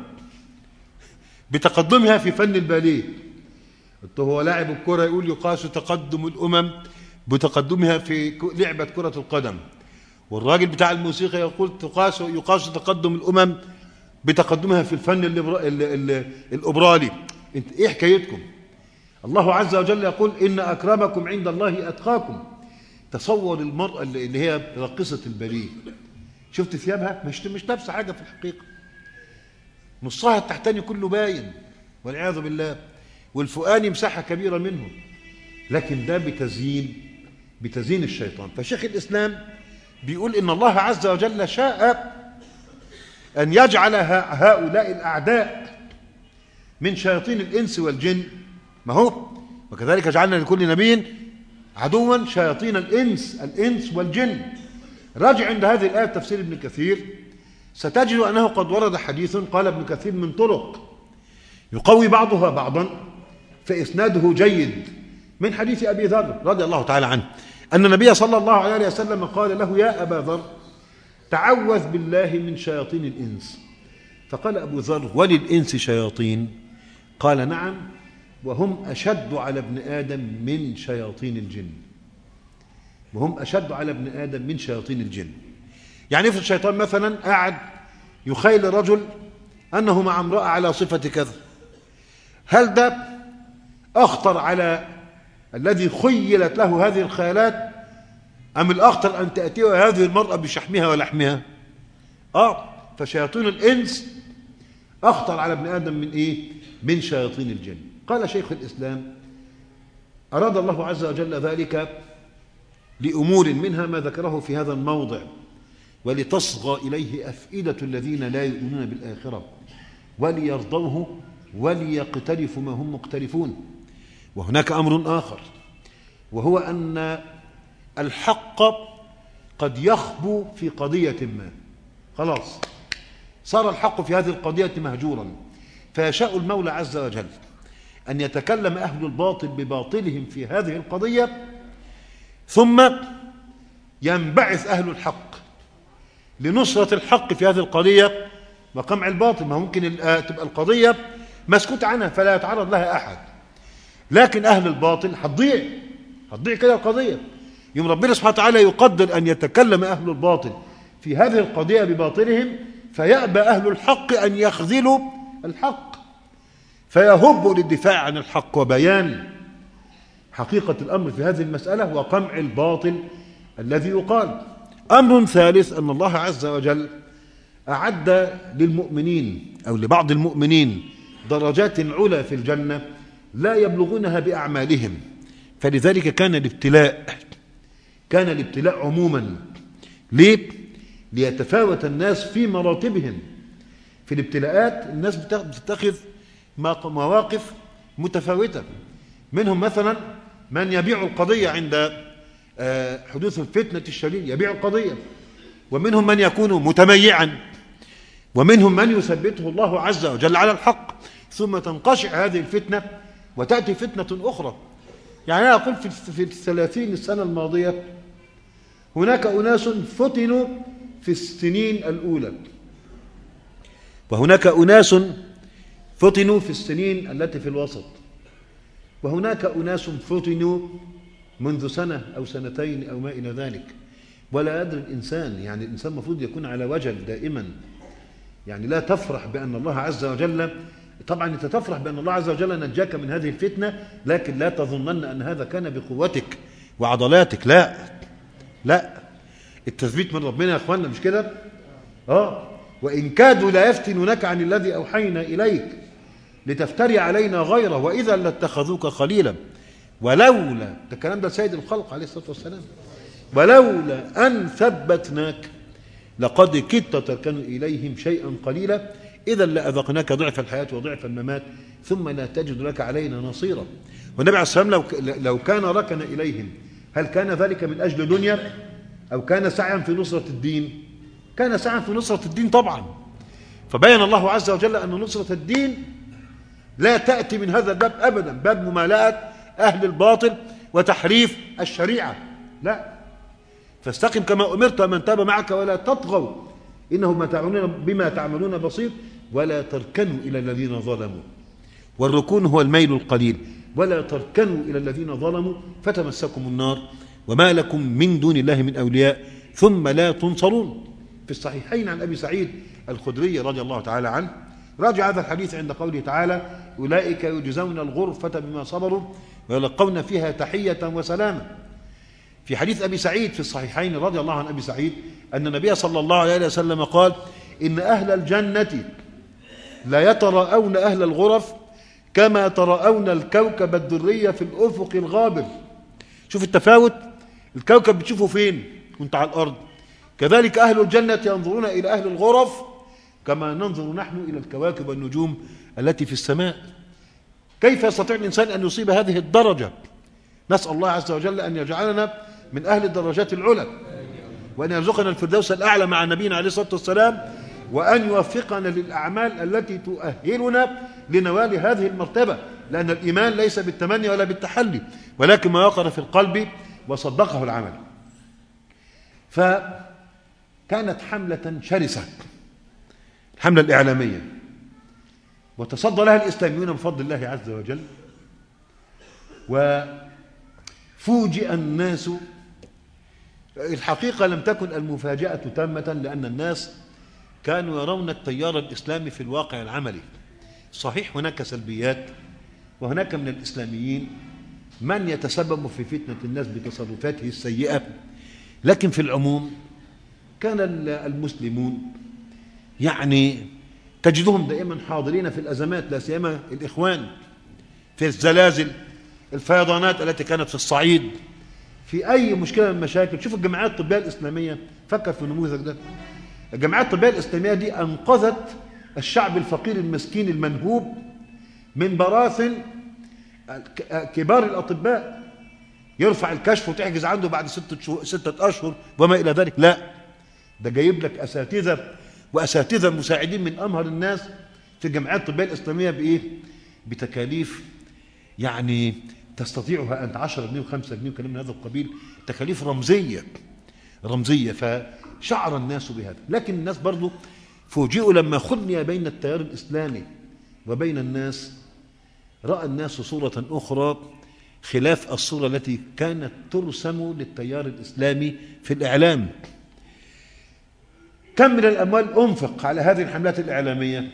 بتقدمها في فن الباليه. قلت هو لاعب الكرة يقول يقاس تقدم الأمم بتقدمها في لعبة كرة القدم، والراجل بتاع الموسيقى يقول يقاس تقدم الأمم بتقدمها في الفن الأوبرالي. انت ايه حكايتكم؟ الله عز وجل يقول إن أكرمكم عند الله أتقاكم. تصور المرأة اللي هي راقصة الباليه، شفت ثيابها مش لابسة حاجة في الحقيقة، نصها التحتاني كله باين والعياذ بالله، والفؤاني مساحة كبيرة منه، لكن ده بتزيين الشيطان. فشيخ الإسلام بيقول إن الله عز وجل شاء أن يجعل هؤلاء الأعداء من شياطين الإنس والجن، ما هو وكذلك جعلنا لكل نبي عدوا شياطين الإنس والجن. راجع عند هذه الآية تفسير ابن كثير ستجد أنه قد ورد حديث قال ابن كثير من طرق يقوي بعضها بعضا فإسناده جيد، من حديث أبي ذر رضي الله تعالى عنه أن النبي صلى الله عليه وسلم قال له يا أبا ذر تعوذ بالله من شياطين الإنس. فقال أبو ذر وللإنس شياطين؟ قال نعم، وهم أشد على ابن آدم من شياطين الجن. وهم أشد على ابن آدم من شياطين الجن. يعني افرض الشيطان مثلا قاعد يخيل رجل أنه مع امرأة على صفة كذا، هل ده أخطر على الذي خيلت له هذه الخيالات أم الأخطر أن تأتيه هذه المرأة بشحمها ولحمها؟ فشياطين الإنس أخطر على ابن آدم من إيه؟ من شياطين الجن. قال شيخ الإسلام أراد الله عز وجل ذلك لأمور منها ما ذكره في هذا الموضع ولتصغى إليه أفئدة الذين لا يؤمنون بالآخرة وليرضوه وليقترفوا ما هم مقترفون. وهناك أمر آخر وهو أن الحق قد يخبو في قضية ما، خلاص صار الحق في هذه القضية مهجورا، فيشاء المولى عز وجل أن يتكلم أهل الباطل بباطلهم في هذه القضية ثم ينبعث أهل الحق لنصرة الحق في هذه القضية وقمع الباطل. ما ممكن تبقى القضية مسكوت عنها فلا يتعرض لها أحد، لكن أهل الباطل هتضيع كده القضية. يوم ربنا سبحانه وتعالى يقدر أن يتكلم أهل الباطل في هذه القضية بباطلهم فيأبى أهل الحق أن يخذلوا الحق فيهبوا للدفاع عن الحق وبيان حقيقة الأمر في هذه المسألة وقمع الباطل الذي يقال. أمر ثالث أن الله عز وجل أعد للمؤمنين أو لبعض المؤمنين درجات علا في الجنة لا يبلغونها بأعمالهم، فلذلك كان الابتلاء عموما. ليه؟ ليتفاوت الناس في مراتبهم في الابتلاءات. الناس بتتخذ مواقف متفاوتة، منهم مثلا من يبيع القضية عند حدوث الفتنة الشديد يبيع القضية، ومنهم من يكون متميعا، ومنهم من يثبته الله عز وجل على الحق ثم تنقشع هذه الفتنة وتأتي فتنة أخرى. يعني أنا أقول في 30 السنة الماضية هناك أناس فتنوا في السنين الأولى، وهناك أناس فتنوا في السنين التي في الوسط، وهناك أناس فتنوا منذ سنة أو سنتين أو ما إلى ذلك. ولا يدري الإنسان، يعني الإنسان المفروض يكون على وجل دائما، يعني لا تفرح بأن الله عز وجل، طبعا أنت تفرح بأن الله عز وجل نجاك من هذه الفتنة، لكن لا تظنن أن هذا كان بقوتك وعضلاتك، لا لا، التثبيت من ربنا يا أخوانا، مش كده؟ وإن كادوا لا يفتنونك عن الذي أوحينا إليك لتفتري علينا غيره وإذا لاتخذوك خليلا ولولا، الكلام ده سيد الخلق عليه الصلاة والسلام، ولولا أن ثبتناك لقد كدت تركن إليهم شيئا قليلا إذا لأذقناك ضعف الحياة وضعف الممات ثم لا تجد لك علينا نصيرا. والنبي عليه الصلاة والسلام لو كان ركن إليهم، هل كان ذلك من أجل دنيا أو كان سعيا في نصرة الدين؟ كان سعيا في نصرة الدين طبعا. فبين الله عز وجل أن نصرة الدين لا تأتي من هذا الباب أبدا، باب ممالأة أهل الباطل وتحريف الشريعة، لا، فاستقم كما أمرت من تاب معك ولا تطغوا إنه بما تعملون بصير ولا تركنوا إلى الذين ظلموا، والركون هو الميل القليل، ولا تركنوا إلى الذين ظلموا فتمسكم النار وما لكم من دون الله من أولياء ثم لا تنصرون. في الصحيحين عن أبي سعيد الخدري رضي الله تعالى عنه، راجع هذا الحديث عند قوله تعالى أولئك يجزون الغرفة بما صبروا ويلقون فيها تحية وسلاما. في حديث أبي سعيد في الصحيحين رضي الله عن أبي سعيد أن النبي صلى الله عليه وسلم قال إن أهل الجنة لا يتراءون أهل الغرف كما تراءون الكوكب الدري في الأفق الغابر. شوف التفاوت، الكوكب بتشوفه فين وانت على الأرض، كذلك أهل الجنة ينظرون إلى أهل الغرف كما ننظر نحن إلى الكواكب والنجوم التي في السماء. كيف يستطيع الإنسان أن يصيب هذه الدرجة؟ نسأل الله عز وجل أن يجعلنا من أهل الدرجات العلى، وأن يرزقنا الفردوس الأعلى مع نبينا عليه الصلاة والسلام، وأن يوفقنا للأعمال التي تؤهلنا لنوال هذه المرتبة، لأن الإيمان ليس بالتمني ولا بالتحلي ولكن ما وقر في القلب وصدقه العمل. فكانت حملة شرسة، الحملة الإعلامية، وتصدى لها الإسلاميون بفضل الله عز وجل، وفوجئ الناس. الحقيقة لم تكن المفاجأة تامة، لأن الناس كانوا يرون التيار الإسلامي في الواقع العملي. صحيح هناك سلبيات، وهناك من الإسلاميين من يتسبب في فتنة الناس بتصرفاته السيئة، لكن في العموم كان المسلمون يعني تجدهم دائما حاضرين في الأزمات، لا سيما الإخوان، في الزلازل، الفيضانات التي كانت في الصعيد، في أي مشكلة من المشاكل. شوف الجمعيات الطبية الإسلامية، فكر في النموذج ده. الجمعيات الطبية الإسلامية دي أنقذت الشعب الفقير المسكين المنهوب من براثن كبار الأطباء، يرفع الكشف وتحجز عنده بعد 6 أشهر وما إلى ذلك. لا، ده جايب لك أساتذة مساعدين من أمهر الناس في الجمعيات الطبية الإسلامية بإيه؟ بتكاليف يعني تستطيعها أنت 10 جنيه و5 جنيه وكلام من هذا القبيل، تكاليف رمزية. فشعر الناس بهذا، لكن الناس برضو فوجئوا لما خلي بين التيار الإسلامي وبين الناس، رأى الناس صورة أخرى خلاف الصورة التي كانت ترسم للتيار الإسلامي في الإعلام. كم من الأموال أنفق على هذه الحملات الإعلامية؟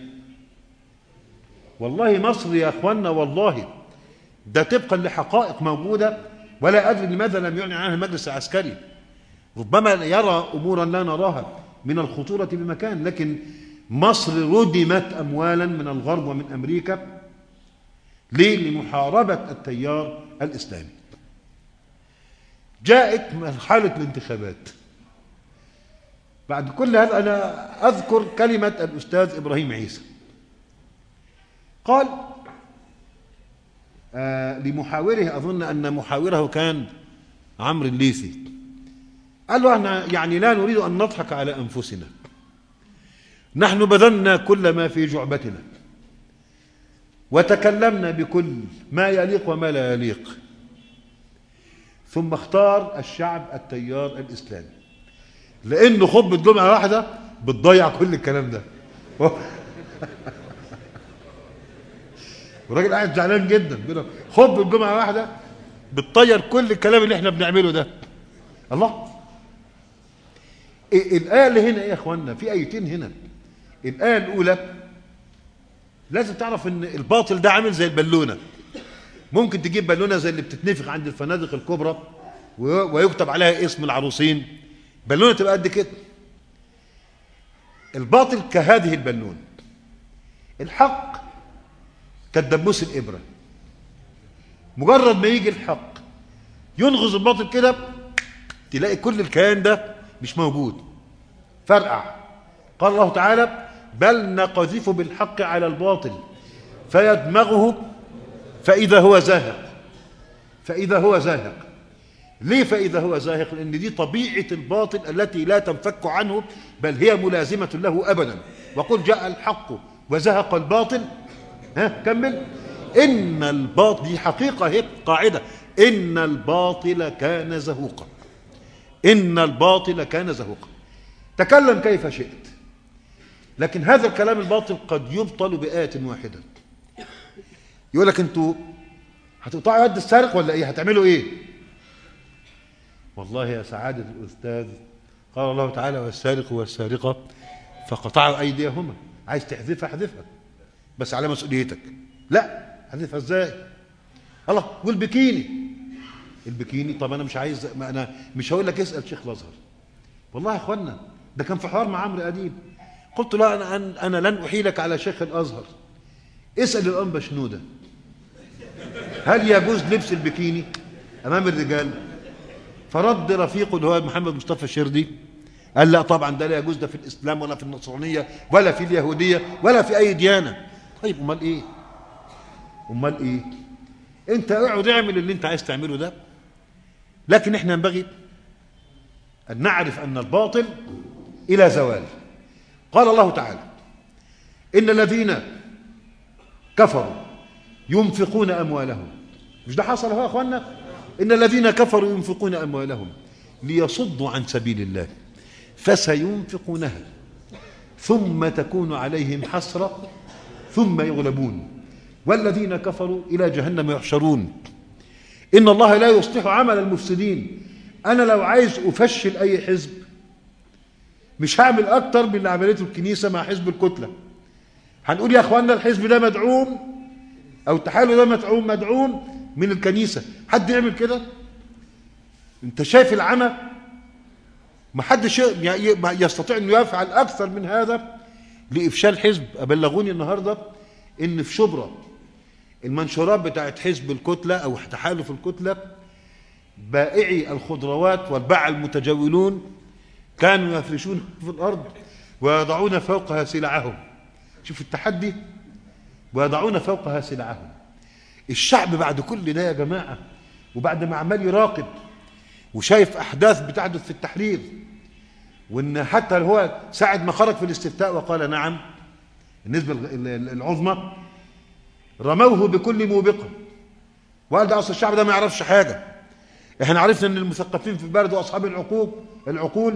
والله مصر يا أخوانا، والله ده طبقا لحقائق موجودة، ولا أدري لماذا لم يعلن عنها المجلس العسكري. ربما يرى أمورا لا نراها من الخطورة بمكان، لكن مصر ردمت أموالا من الغرب ومن أمريكا لمحاربة التيار الإسلامي. جاءت مرحلة الانتخابات. بعد كل هذا أنا أذكر كلمة الأستاذ إبراهيم عيسى، قال لمحاوره، أظن أن محاوره كان عمرو الليثي، قال له احنا يعني لا نريد أن نضحك على أنفسنا، نحن بذلنا كل ما في جعبتنا وتكلمنا بكل ما يليق وما لا يليق، ثم اختار الشعب التيار الإسلامي. لأنه خطبة جمعة واحدة بتضيع كل الكلام ده. والراجل قاعد زعلان جدا بيقول خطبة جمعة واحدة بتطير كل الكلام اللي احنا بنعمله ده. الله، الآية اللي هنا ايه يا اخوانا؟ في آيتين هنا. الآية الأولى لازم تعرف ان الباطل ده عامل زي البالونة. ممكن تجيب بالونة زي اللي بتتنفخ عند الفنادق الكبرى ويكتب عليها اسم العروسين، بالونة تبقى قد كده. الباطل كهذه البالونة، الحق كالدبوس الإبرة. مجرد ما يجي الحق ينغز الباطل كده تلاقي كل الكيان ده مش موجود، فرقع. قال الله تعالى بل نقذف بالحق على الباطل فيدمغه فإذا هو زاهق. فإذا هو زاهق. ليه فإذا هو زاهق؟ لأن دي طبيعة الباطل التي لا تنفك عنه، بل هي ملازمة له أبدا. وقل جاء الحق وزهق الباطل. كمل. إن الباطل، دي حقيقة، هي قاعدة، إن الباطل كان زهوقا. إن الباطل كان زهوقا. تكلم كيف شئت، لكن هذا الكلام الباطل قد يبطل بآية واحدة. يقول لك انتوا هتقطعوا يد السارق ولا ايه؟ هتعملوا ايه؟ والله يا سعادة الأستاذ قال الله تعالى والسارق والسارقة فقطعوا أيديهما. عايز تحذفها احذفها، بس على مسؤوليتك. لا، احذفها ازاي؟ الله. والبكيني، البكيني، طب انا مش عايز، ما انا مش هقول لك اسأل شيخ الازهر. والله يا اخوانا ده كان في حوار مع عمرو اديب، قلت لا انا لن احيلك على شيخ الازهر، اسأل الأنبا شنودة هل يجوز لبس البكيني أمام الرجال؟ فرد رفيقه اللي هو محمد مصطفى الشردي قال لا طبعا ده لا يجوز، ده في الإسلام ولا في النصرانية ولا في اليهودية ولا في أي ديانة. طيب أمال إيه؟ أمال إيه؟ أنت اقعد اعمل اللي أنت عايز تعمله ده، لكن إحنا ينبغي أن نعرف أن الباطل إلى زوال. قال الله تعالى إن الذين كفروا ينفقون أموالهم، مش ده حصل هو يا أخوانا؟ إن الذين كفروا ينفقون أموالهم ليصدوا عن سبيل الله فسينفقونها ثم تكون عليهم حسرة ثم يغلبون والذين كفروا إلى جهنم يحشرون إن الله لا يصلح عمل المفسدين. أنا لو عايز أفشل أي حزب مش هعمل أكتر من اللي عملته الكنيسة مع حزب الكتلة. هنقول يا أخوانا الحزب ده مدعوم أو التحالف ده مدعوم من الكنيسة. حد يعمل كده؟ أنت شايف العمى؟ ما حدش يستطيع أن يفعل أكثر من هذا لإفشال حزب. أبلغوني النهاردة إن في شبرا المنشورات بتاعت حزب الكتلة أو تحالف الكتلة بائعي الخضروات والباعة المتجولون كانوا يفرشون في الأرض ويضعون فوقها سلعهم. شوف التحدي، ويضعون فوقها سلعهم. الشعب بعد كل ده يا جماعة، وبعد ما عمال يراقب وشايف أحداث بتحدث في التحرير، وإن حتى هو ساعد ما خرج في الاستفتاء وقال نعم النسبة العظمى، رموه بكل موبقة وقال ده أصل الشعب ده ما يعرفش حاجة. احنا عرفنا ان المثقفين في البلد واصحاب العقول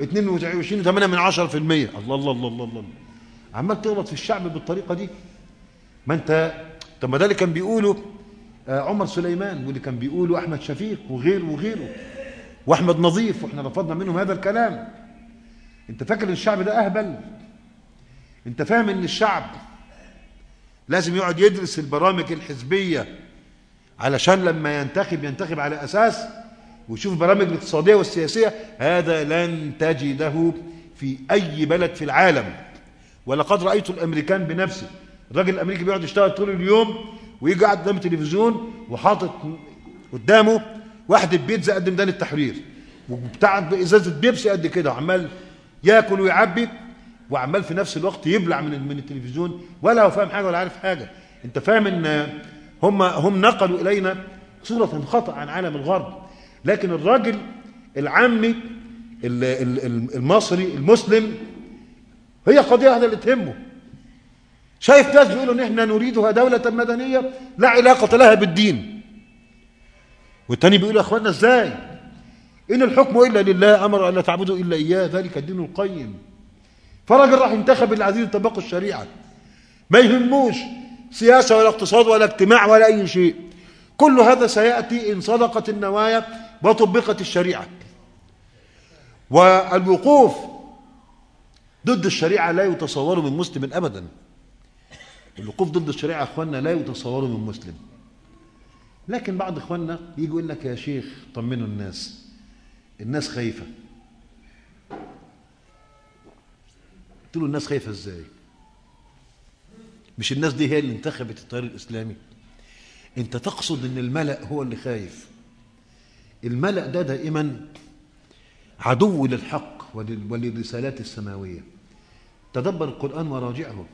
22.8%. الله الله الله الله الله، عمال تغلط في الشعب بالطريقة دي. ما انت طب ما ده اللي كان بيقوله عمر سليمان، واللي كان بيقوله احمد شفيق وغيره واحمد نظيف، واحنا رفضنا منهم هذا الكلام. انت فاكر ان الشعب ده اهبل؟ انت فاهم ان الشعب لازم يقعد يدرس البرامج الحزبية علشان لما ينتخب على أساس ويشوف البرامج الاقتصادية والسياسية؟ هذا لن تجده في أي بلد في العالم. ولقد رأيت الأمريكان بنفسه. الراجل الأمريكي بيقعد يشتغل طول اليوم ويجي قاعد قدام التلفزيون وحاطط قدامه واحدة بيتزا قد ميدان التحرير وبتاع ازازة بيبسي قد كده، وعمال ياكل ويعبي وعمال في نفس الوقت يبلع من التلفزيون، ولا هو فاهم حاجة ولا عارف حاجة. انت فاهم ان هم نقلوا إلينا صورة خطأ عن عالم الغرب. لكن الراجل العامي المصري المسلم هي قضية هذا اللي تهمه. شايف ناس بيقولوا ان احنا نريدها دولة مدنية لا علاقة لها بالدين، والتاني بيقول يا اخوانا ازاي إن الحكم إلا لله أمر ألا تعبدوا إلا إياه ذلك الدين القيم. فراجل راح ينتخب اللي عايزين يطبقوا الشريعة، ما يهموش سياسة ولا اقتصاد ولا اجتماع ولا أي شيء، كل هذا سيأتي إن صدقت النوايا وطبقت الشريعة. والوقوف ضد الشريعة لا يتصور من مسلم أبدا. الوقوف ضد الشريعة أخواننا لا يتصور من مسلم. لكن بعض أخواننا يجي يقول لك يا شيخ طمنوا الناس خايفة. قلت له الناس خايفة ازاي؟ مش الناس دي هي اللي انتخبت التيار الإسلامي؟ انت تقصد ان الملأ هو اللي خايف؟ الملأ ده دائما عدو للحق وللرسالات السماوية. تدبر القرآن وراجعه.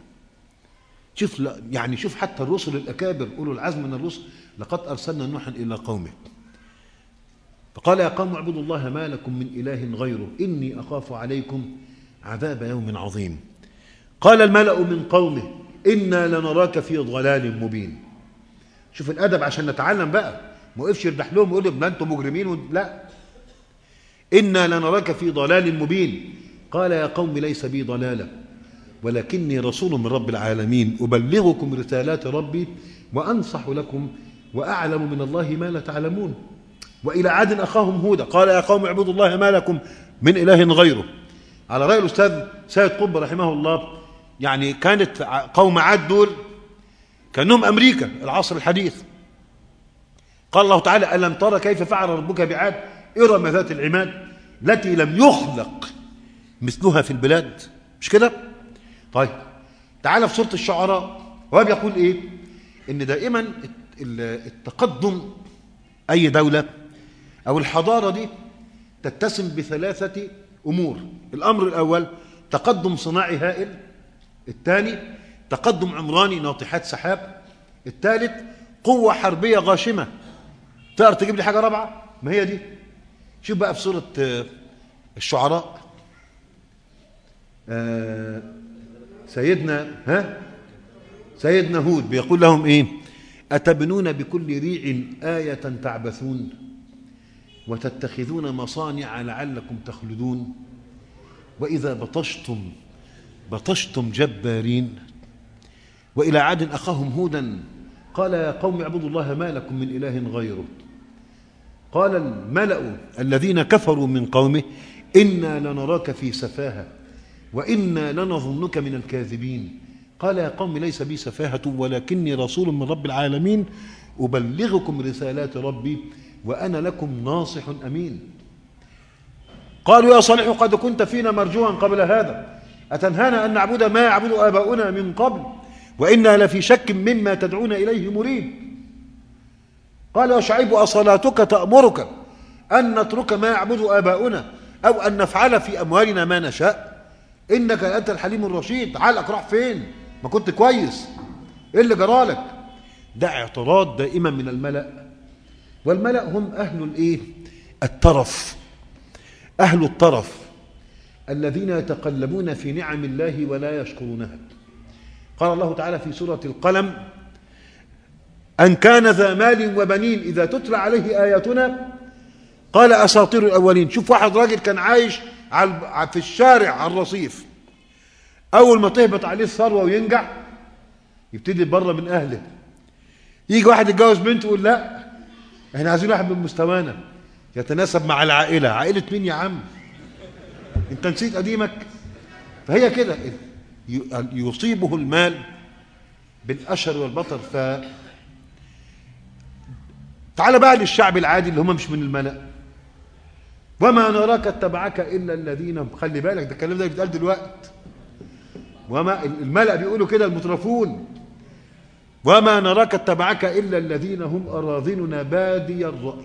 شوف حتى الرسل الأكابر أولو العزم من الرسل، لقد أرسلنا نوحا إلى قومه فقال يا قوم اعبدوا الله ما لكم من إله غيره إني أخاف عليكم عذاب يوم عظيم. قال الملأ من قومه إنا لنراك في ضلال مبين. شوف الأدب عشان نتعلم بقى، ما وقفش يردح لهم ويقول لهم أنتم مجرمين لا، إنا لنراك في ضلال مبين. قال يا قوم ليس بي ضلالة ولكني رسول من رب العالمين أبلغكم رسالات ربي وأنصح لكم وأعلم من الله ما لا تعلمون. وإلى عاد أخاهم هودا قال يا قوم اعبدوا الله ما لكم من إله غيره. على رأي الأستاذ سيد قطب رحمه الله، يعني كانت قوم عاد دول كأنهم أمريكا العصر الحديث. قال الله تعالى ألم ترى كيف فعل ربك بعاد إرم ذات العماد التي لم يخلق مثلها في البلاد. مش كده؟ طيب تعالى في سورة الشعراء، وهو بيقول إيه؟ إن دائما التقدم أي دولة أو الحضارة دي تتسم بثلاثة أمور. الأمر الأول تقدم صناعي هائل، الثاني تقدم عمراني ناطحات سحاب، الثالث قوة حربية غاشمة. تقدر تجيب لي حاجة رابعة؟ ما هي دي. شوف بقى في سورة الشعراء سيدنا هود بيقول لهم إيه؟ أتبنون بكل ريع آية تعبثون وتتخذون مصانع لعلكم تخلدون وإذا بطشتم جبارين. وإلى عاد أخاهم هودا قال يا قوم اعبدوا الله ما لكم من إله غيره. قال الملأ الذين كفروا من قومه إنا لنراك في سفاهة وإنا لنظنك من الكاذبين. قال يا قوم ليس بي سفاهة ولكني رسول من رب العالمين أبلغكم رسالات ربي وأنا لكم ناصح أمين. قالوا يا صالح قد كنت فينا مرجوا قبل هذا أتنهانا أن نعبد ما يعبد آباؤنا من قبل وإنا لفي شك مما تدعون إليه مريب. قال يا شعيب أصلاتك تأمرك أن نترك ما يعبد آباؤنا أو أن نفعل في أموالنا ما نشاء إنك أنت الحليم الرشيد. عقلك راح فين؟ ما كنت كويس، إيه اللي جرالك؟ ده اعتراض دائما من الملأ. والملأ هم أهل الإيه؟ الترف، أهل الطرف الذين يتقلبون في نعم الله ولا يشكرونها. قال الله تعالى في سورة القلم أن كان ذا مال وبنين إذا تتلى عليه آياتنا قال أساطير الأولين. شوف واحد راجل كان عايش في الشارع على الرصيف، أول ما تهبط عليه الثروة وينجح يبتدي بره من أهله. يجي واحد يتجوز بنته يقول لا احنا عايزين واحد من مستوانا يتناسب مع العائلة. عائلة مين يا عم؟ انت نسيت قديمك؟ فهي كده يصيبه المال بالأشر والبطر. تعال بقى للشعب العادي اللي هم مش من الملأ. وما نراك اتبعك إلا الذين، خلي بالك ده الكلام ده بيتقال دلوقتي، وما الملأ بيقولوا كده المترفون، وما نراك اتبعك إلا الذين هم أراذلنا بادي الرأي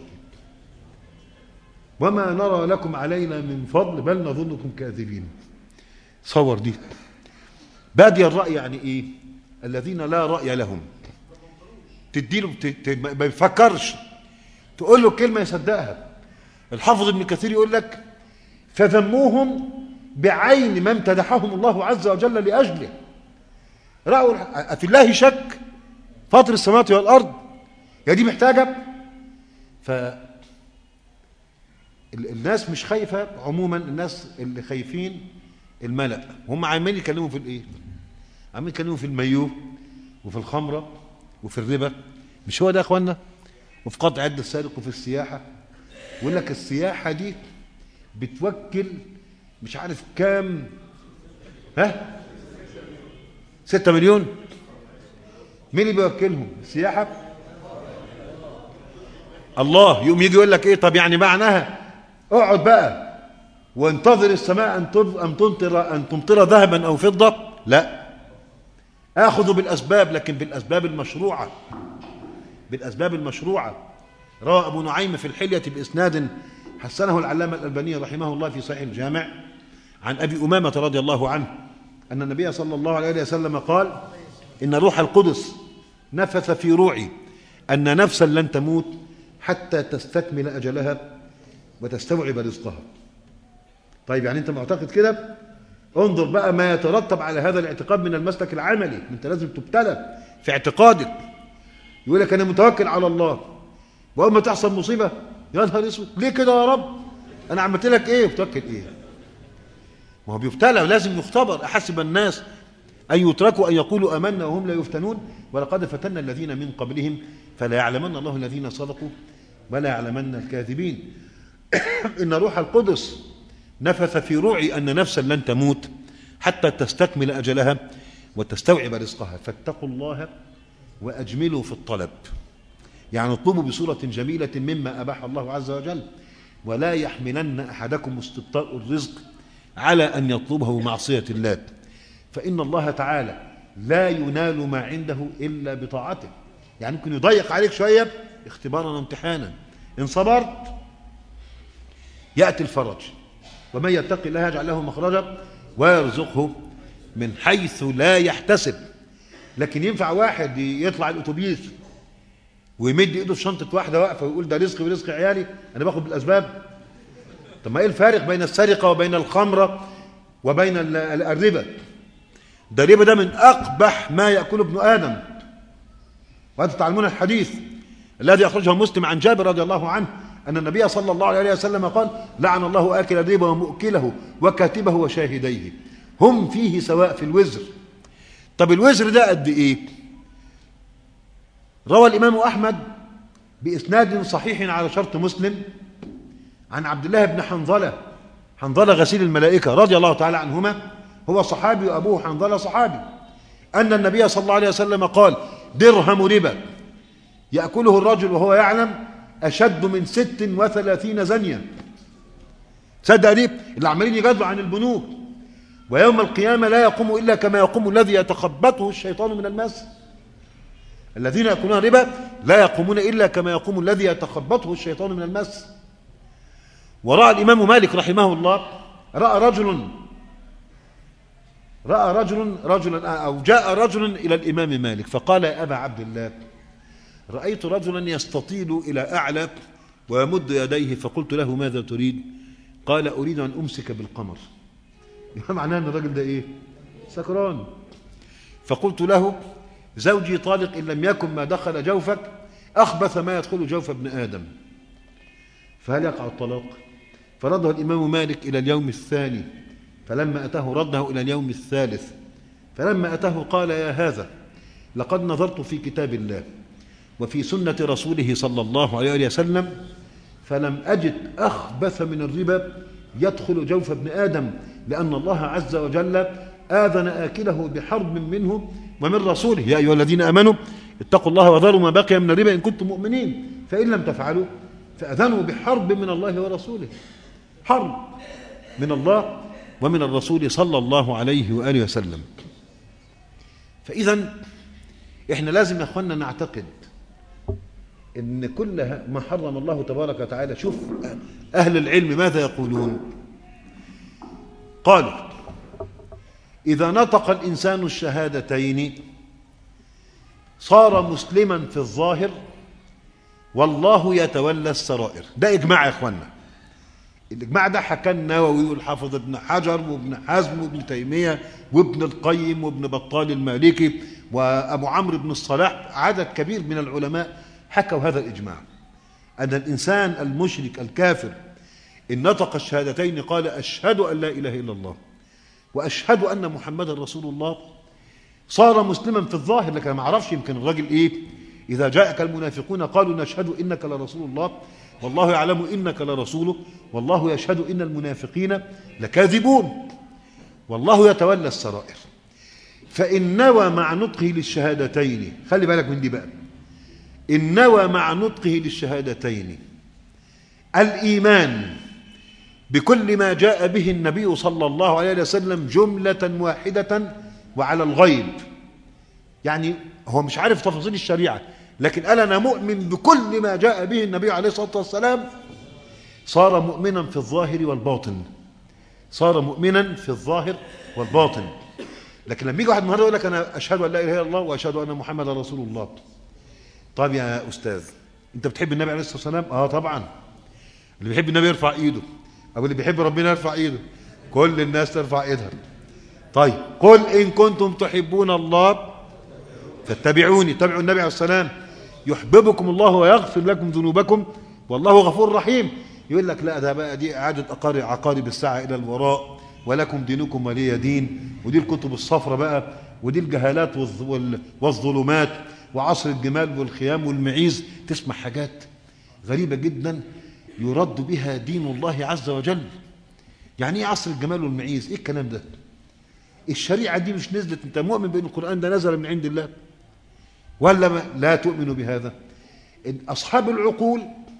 وما نرى لكم علينا من فضل بل نظنكم كاذبين. صور دي بادي الرأي يعني إيه؟ الذين لا رأي لهم. تديله ما بيفكرش، تقول له كلمة يصدقها. الحافظ ابن كثير يقول لك فذموهم بعين ما امتدحهم الله عز وجل لأجله. رأوا في الله شك فاطر السماوات والأرض، يا دي محتاجة. الناس مش خايفة عموما، الناس اللي خايفين الملأ، هم عمالين يتكلموا في الايه؟ عمالين يتكلموا في الميوه وفي الخمرة وفي الربا، مش هو ده يا اخوانا؟ وفي قطع يد السارق وفي السياحة. يقول لك السياحة دي بتوكل مش عارف كام، 6 مليون. مين اللي بيوكلهم؟ السياحة؟ الله. يقوم يجي يقول لك ايه؟ طب يعني معناها اقعد بقى وانتظر السماء ان تمطر ذهبا او فضة؟ لا، اخذوا بالاسباب، لكن بالاسباب المشروعة، بالاسباب المشروعة. روى ابو نعيم في الحلية باسناد حسنه العلامة الألباني رحمه الله في صحيح الجامع عن ابي امامة رضي الله عنه ان النبي صلى الله عليه وسلم قال: ان روح القدس نفث في روعي ان نفسا لن تموت حتى تستكمل اجلها وتستوعب رزقها. طيب يعني انت معتقد كده؟ انظر بقى ما يترتب على هذا الاعتقاد من المسلك العملي. انت لازم تبتلى في اعتقادك. يقول لك انا متوكل على الله، واول ما تحصل مصيبه يا نهار اسود ليه كده يا رب؟ انا عملت لك ايه؟ متوكل ايه؟ ما هو بيبتلى ولازم يختبر. احسب الناس ان يتركوا ان يقولوا امنا وهم لا يفتنون ولقد فتنا الذين من قبلهم فلا يعلمن الله الذين صدقوا ولا يعلمن الكاذبين. ان روح القدس نفث في روعي ان نفسا لن تموت حتى تستكمل اجلها وتستوعب رزقها، فاتقوا الله واجملوا في الطلب. يعني اطلبوا بصورة جميلة مما أباح الله عز وجل، ولا يحملن أحدكم استبطاء الرزق على أن يطلبه معصية الله، فإن الله تعالى لا ينال ما عنده إلا بطاعته. يعني ممكن يضيق عليك شوية اختبارا وامتحانا، إن صبرت يأتي الفرج. ومن يتق الله يجعل له مخرجا ويرزقه من حيث لا يحتسب. لكن ينفع واحد يطلع الأتوبيس ويمد ايده في شنطه واحده واقفه ويقول ده رزقي ورزق عيالي، انا باخد بالاسباب؟ طب ما ايه الفارق بين السرقه وبين الخمره وبين الربا؟ ده الربا ده من اقبح ما ياكله ابن ادم. وانتم تعلمون الحديث الذي اخرجه مسلم عن جابر رضي الله عنه ان النبي صلى الله عليه وسلم قال: لعن الله آكل الربا ومؤكله وكاتبه وشاهديه هم فيه سواء في الوزر. طب الوزر ده قد ايه؟ روى الإمام أحمد بإسناد صحيح على شرط مسلم عن عبد الله بن حنظلة غسيل الملائكة رضي الله تعالى عنهما، هو صحابي وأبوه حنظلة صحابي، أن النبي صلى الله عليه وسلم قال: درهم ربا يأكله الرجل وهو يعلم أشد من 36 زنيا. صدق دي اللي عمالين يجادلوا عن البنوك، ويوم القيامة لا يقوم إلا كما يقوم الذي يتخبطه الشيطان من المس. الذين يأكلون ربا لا يقومون إلا كما يقوم الذي يتخبطه الشيطان من المس. ورأى الإمام مالك رحمه الله جاء رجل إلى الإمام مالك فقال: يا أبا عبد الله، رأيت رجلا يستطيل إلى أعلى ويمد يديه، فقلت له: ماذا تريد؟ قال: أريد أن أمسك بالقمر. معناه أن الرجل ده إيه؟ سكران. فقلت له: زوجي طالق إن لم يكن ما دخل جوفك أخبث ما يدخل جوف ابن آدم، فهل يقع الطلاق؟ فرده الإمام مالك إلى اليوم الثاني، فلما أتاه رده إلى اليوم الثالث، فلما أتاه قال: يا هذا، لقد نظرت في كتاب الله وفي سنة رسوله صلى الله عليه وسلم فلم أجد أخبث من الربا يدخل جوف ابن آدم، لأن الله عز وجل آذن آكله بحرب منه ومن رسوله: يا أيها الذين آمنوا اتقوا الله وذروا ما بقي من الربا إن كنتم مؤمنين، فإن لم تفعلوا فأذنوا بحرب من الله ورسوله. حرب من الله ومن الرسول صلى الله عليه وآله وسلم. فإذا إحنا لازم يا أخوانا نعتقد إن كل ما حرم الله تبارك وتعالى. شوف أهل العلم ماذا يقولون؟ قالوا: إذا نطق الإنسان الشهادتين صار مسلما في الظاهر والله يتولى السرائر. ده إجماع يا إخوانا. الإجماع ده حكى النووي والحافظ ابن حجر وابن حزم وابن تيمية وابن القيم وابن بطال المالكي وأبو عمرو بن الصلاح، عدد كبير من العلماء حكوا هذا الإجماع، أن الإنسان المشرك الكافر إن نطق الشهادتين قال أشهد أن لا إله إلا الله وأشهد أن محمدا رسول الله صار مسلما في الظاهر، لكن ما أعرفش يمكن الراجل إيه إذا جاءك المنافقون قالوا نشهد إنك لرسول الله والله يعلم إنك لرسوله والله يشهد إن المنافقين لكاذبون والله يتولى السرائر. فإن نوى مع نطقه للشهادتين، خلي بالك من دي بقى، إن نوى مع نطقه للشهادتين الإيمان بكل ما جاء به النبي صلى الله عليه وسلم جملة واحدة وعلى الغيب، يعني هو مش عارف تفاصيل الشريعة لكن قال أنا مؤمن بكل ما جاء به النبي عليه الصلاة والسلام، صار مؤمنا في الظاهر والباطن، صار مؤمنا في الظاهر والباطن. لكن لما يجي واحد النهارده يقول لك أنا أشهد أن لا إله إلا الله وأشهد أن محمدا رسول الله، طب يا أستاذ أنت بتحب النبي عليه الصلاة والسلام؟ طبعا. اللي بيحب النبي يرفع إيده، أو اللي بيحب ربنا يرفع إيده، كل الناس ترفع إيدها. طيب قل إن كنتم تحبون الله فاتبعوني، اتبعوا النبي عليه السلام يحببكم الله ويغفر لكم ذنوبكم والله غفور رحيم. يقول لك لا ده بقى دي إعادة عقارب الساعة إلى الوراء ولكم دينكم ولي دين، ودي الكتب الصفراء بقى، ودي الجهالات والظلمات وعصر الجمال والخيام والمعيز. تسمع حاجات غريبة جدا يرد بها دين الله عز وجل. يعني ايه عصر الجمال والمعيز؟ ايه الكلام ده؟ الشريعة دي مش نزلت، انت مؤمن بأن القرآن ده نزل من عند الله ولا لا تؤمن بهذا؟ أصحاب العقول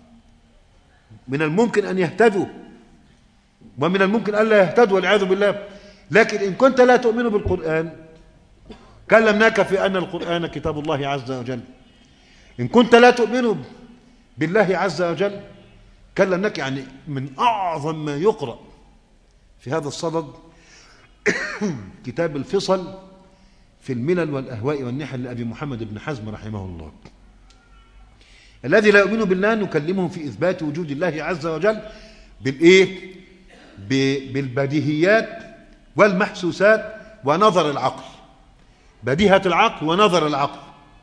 من الممكن أن يهتدوا ومن الممكن أن لا يهتدوا والعياذ بالله، لكن إن كنت لا تؤمن بالقرآن كلمناك في أن القرآن كتاب الله عز وجل. إن كنت لا تؤمن بالله عز وجل كلمناك، يعني من أعظم ما يقرأ في هذا الصدد كتاب الفصل في الملل والأهواء والنحل لأبي محمد بن حزم رحمه الله. الذي لا يؤمن بالله نكلمه في إثبات وجود الله عز وجل بالإيه؟ بالبديهيات والمحسوسات ونظر العقل، بديهة العقل ونظر العقل.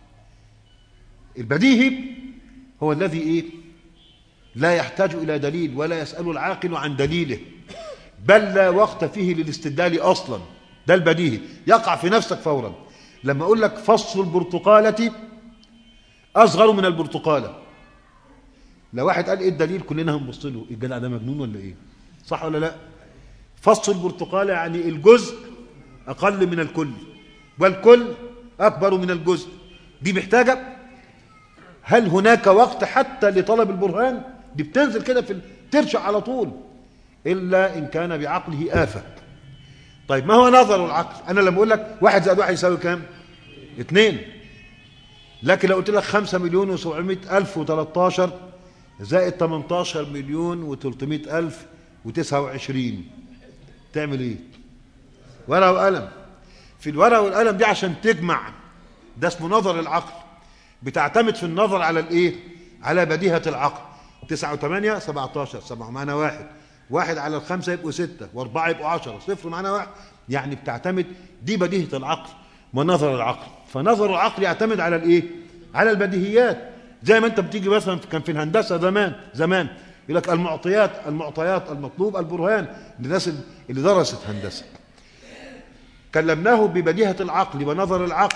البديهي هو الذي إيه؟ لا يحتاج إلى دليل ولا يسأل العاقل عن دليله، بل لا وقت فيه للاستدلال أصلا. ده البديهي يقع في نفسك فورا. لما أقول لك فص البرتقالة أصغر من البرتقالة، لو واحد قال إيه الدليل كلنا هنبص له الجدع ده مجنون ولا إيه؟ صح ولا لا؟ فص البرتقالة يعني الجزء أقل من الكل والكل أكبر من الجزء. دي محتاجة هل هناك وقت حتى لطلب البرهان؟ دي بتنزل كده ترشع على طول، إلا إن كان بعقله آفة. طيب ما هو نظر العقل؟ أنا لما أقول لك 1 زائد 1 يساوي كام؟ 2. لكن لو قلت لك 5,700,000 و13 زائد 18,300,000 و29 تعمل إيه؟ ورقة وقلم. في الورقة والقلم دي عشان تجمع، ده اسمه نظر العقل، بتعتمد في النظر على الإيه؟ على بديهة العقل. 9 و8 17، 7 معنا 1، 1 على 5 يبقوا 6، و4 يبقوا 10، 0 معنا 1. يعني بتعتمد، دي بديهة العقل ونظر العقل. فنظر العقل يعتمد على الإيه؟ على البديهيات. زي ما أنت بتيجي مثلا كان في الهندسة زمان يقول لك المعطيات المطلوب البرهان للناس اللي درست هندسة. كلمناه ببديهة العقل ونظر العقل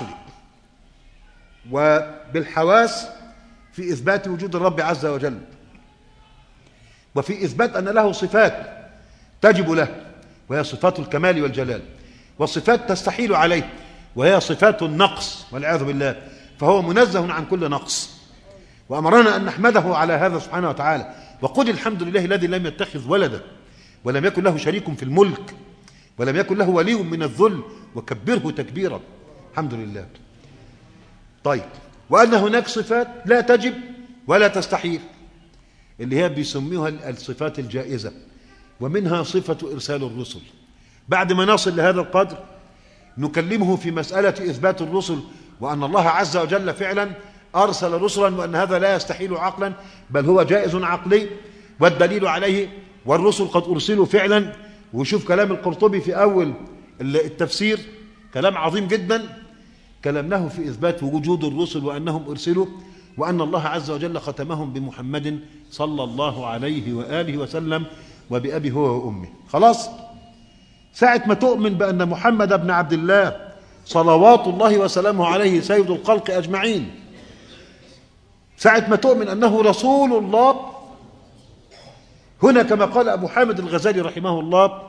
وبالحواس في إثبات وجود الرب عز وجل، وفي إثبات أن له صفات تجب له وهي صفات الكمال والجلال، والصفات تستحيل عليه وهي صفات النقص والعياذ بالله، فهو منزه عن كل نقص. وأمرنا أن نحمده على هذا سبحانه وتعالى، وقل الحمد لله الذي لم يتخذ ولدا ولم يكن له شريك في الملك ولم يكن له ولي من الذل وكبره تكبيرا. الحمد لله. طيب، وأن هناك صفات لا تجب ولا تستحيل، اللي هي بيسميها الصفات الجائزة، ومنها صفة إرسال الرسل. بعد ما نصل لهذا القدر نكلمه في مسألة إثبات الرسل، وأن الله عز وجل فعلا أرسل رسلا، وأن هذا لا يستحيل عقلا بل هو جائز عقلي، والدليل عليه والرسل قد أرسلوا فعلا. وشوف كلام القرطبي في أول التفسير، كلام عظيم جدا، كلمناه في إثبات وجود الرسل وأنهم أرسلوا، وأن الله عز وجل ختمهم بمحمد صلى الله عليه وآله وسلم، وبأبي هو وأمي. خلاص، ساعة ما تؤمن بأن محمد بن عبد الله صلوات الله وسلامه عليه سيد الخلق أجمعين، ساعة ما تؤمن أنه رسول الله، هنا كما قال أبو حامد الغزالي رحمه الله: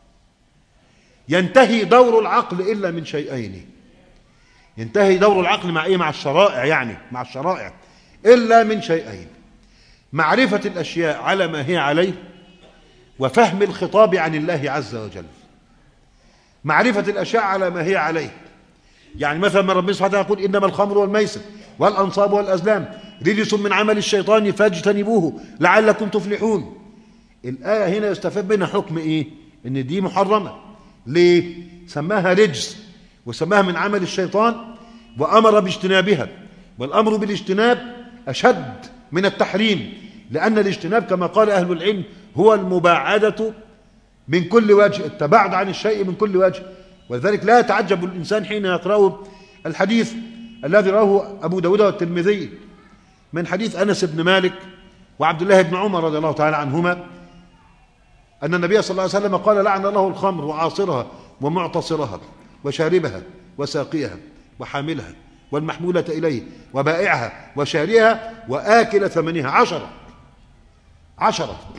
ينتهي دور العقل إلا من شيئين. ينتهي دور العقل مع إيه؟ مع الشرائع، يعني مع الشرائع، إلا من شيئين: معرفة الأشياء على ما هي عليه، وفهم الخطاب عن الله عز وجل. معرفة الأشياء على ما هي عليه، يعني مثلا ما ربنا سبحانه وتعالى يقول: إنما الخمر والميسر والأنصاب والأزلام رجس من عمل الشيطان فاجتنبوه لعلكم تفلحون. الآية هنا يستفاد منها حكم إيه؟ إن دي محرمة. ليه؟ سماها رجس وسماها من عمل الشيطان وأمر باجتنابها، والأمر بالاجتناب أشد من التحريم، لأن الاجتناب كما قال أهل العلم هو المباعدة من كل وجه، التباعد عن الشيء من كل وجه. ولذلك لا يتعجب الإنسان حين يقرأ الحديث الذي رواه أبو داود والترمذي من حديث أنس بن مالك وعبد الله بن عمر رضي الله تعالى عنهما أن النبي صلى الله عليه وسلم قال: لعن الله الخمر وعاصرها ومعتصرها وشاربها وساقيها وحاملها والمحمولة إليه وبائعها وشاريها وآكل ثمنها. 10.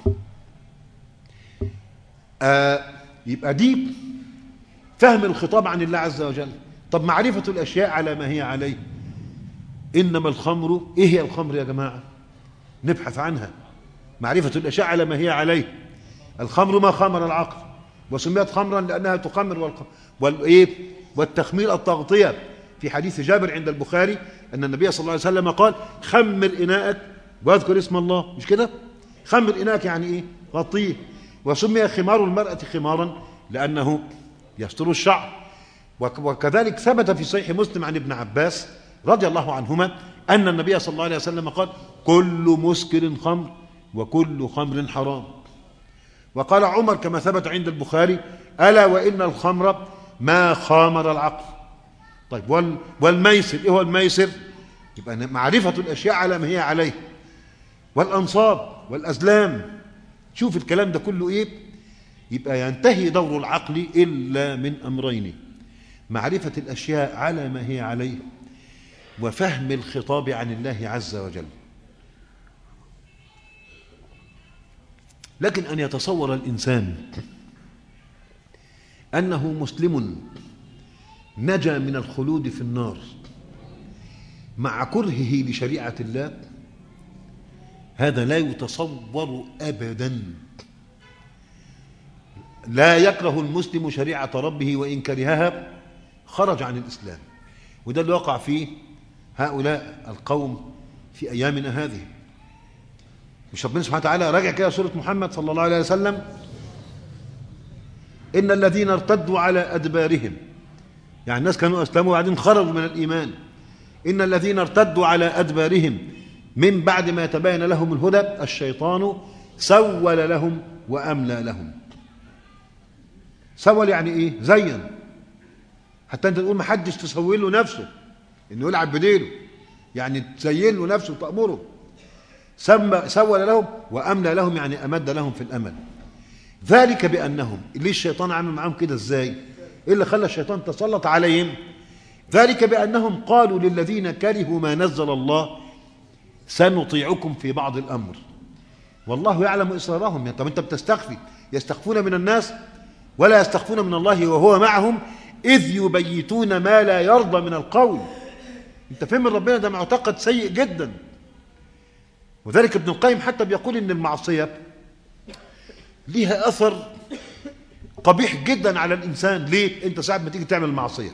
يبقى دي فهم الخطاب عن الله عز وجل. طب معرفة الأشياء على ما هي عليه. إنما الخمر، إيه هي الخمر يا جماعة؟ نبحث عنها. معرفة الأشياء على ما هي عليه. الخمر ما خمر العقل، وسميت خمرا لأنها تخمر والتخمير التغطية. في حديث جابر عند البخاري أن النبي صلى الله عليه وسلم قال: خمر إناءك واذكر اسم الله. مش كده؟ خمر إناءك يعني إيه؟ غطيه. وسمي خمار المرأة خمارا لأنه يستر الشعر. وكذلك ثبت في صحيح مسلم عن ابن عباس رضي الله عنهما أن النبي صلى الله عليه وسلم قال: كل مسكر خمر وكل خمر حرام. وقال عمر كما ثبت عند البخاري: ألا وإن الخمر ما خامر العقل. طيب والميسر، إيه هو الميسر؟ يبقى معرفة الأشياء على ما هي عليه. والأنصاب والأزلام، شوف الكلام ده كله إيه؟ يبقى ينتهي دور العقل إلا من أمرين: معرفة الأشياء على ما هي عليه، وفهم الخطاب عن الله عز وجل. لكن أن يتصور الإنسان أنه مسلم نجا من الخلود في النار مع كرهه لشريعة الله، هذا لا يتصور أبدا. لا يكره المسلم شريعة ربه، وإن كرهها خرج عن الإسلام. وده اللي وقع فيه هؤلاء القوم في أيامنا هذه. مش ربنا سبحانه وتعالى راجع كده سورة محمد صلى الله عليه وسلم: إن الذين ارتدوا على أدبارهم، يعني الناس كانوا أسلموا وبعدين خرجوا من الإيمان. إن الذين ارتدوا على أدبارهم من بعد ما تبين لهم الهدى الشيطان سول لهم وأملى لهم. سول يعني إيه؟ زين. حتى أنت تقول ما حدش تسول له نفسه إنه يلعب بديله، يعني تزين له نفسه وتأمره. سول لهم وأملى لهم يعني أمد لهم في الأمل. ذلك بأنهم، ليه الشيطان عمل معهم كده؟ إزاي؟ إيه اللي خلى الشيطان تسلط عليهم؟ ذلك بأنهم قالوا للذين كرهوا ما نزل الله سنطيعكم في بعض الأمر والله يعلم إصرارهم. طب أنت بتستخفي، يستخفون من الناس ولا يستخفون من الله وهو معهم إذ يبيتون ما لا يرضى من القول. أنت فهم ربنا ده معتقد سيء جدا. وذلك ابن القيم حتى بيقول إن المعصية ليها أثر قبيح جدا على الإنسان. ليه؟ أنت ساعة ما تيجي تعمل معصية،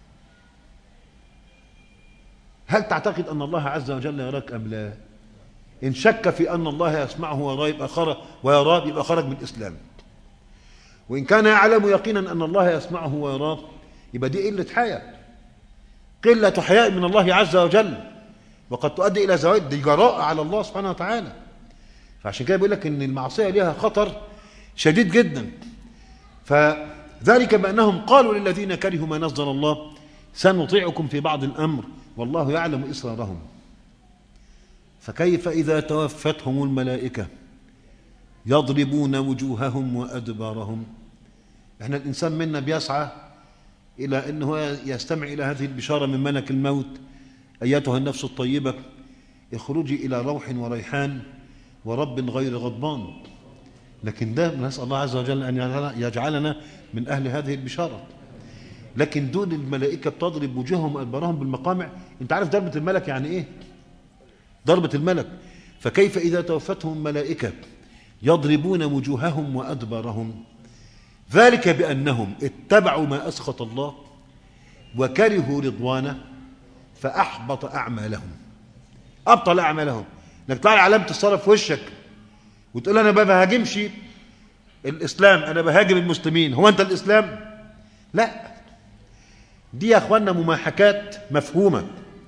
هل تعتقد أن الله عز وجل يراك أم لا؟ إن شك في أن الله يسمعه ويراه يبقى خرج من الإسلام. وإن كان يعلم يقينا أن الله يسمعه ويراه يبقى دي قلة حياء، قلة حياء من الله عز وجل، وقد تؤدي إلى زوال. دي جراءة على الله سبحانه وتعالى. فعشان كده بيقول لك إن المعصية لها خطر شديد جدا. فذلك بأنهم قالوا للذين كرهوا ما نزل الله سنطيعكم في بعض الأمر والله يعلم إصرارهم. فكيف إذا توفتهم الملائكة يضربون وجوههم وأدبارهم. احنا الإنسان منا بيسعى إلى أنه يستمع إلى هذه البشارة من ملك الموت: أيتها النفس الطيبة اخرجي إلى روح وريحان ورب غير غضبان. لكن ده نسأل الله عز وجل أن يجعلنا من أهل هذه البشارة. لكن دول الملائكة بتضرب وجوههم وأدبارهم بالمقامع. أنت عارف ضربة الملك يعني إيه؟ ضربة الملك. فكيف إذا توفتهم الملائكة يضربون وجوههم وأدبارهم؟ ذلك بأنهم اتبعوا ما أسخط الله وكرهوا رضوانه فأحبط أعمالهم. أبطل أعمالهم. إنك طالع علامة الصلاة في وشك وتقول أنا ما بهاجمش الإسلام، أنا بهاجم المسلمين، هو أنت الإسلام؟ لا، دي يا أخوانا مماحكات مفهومة.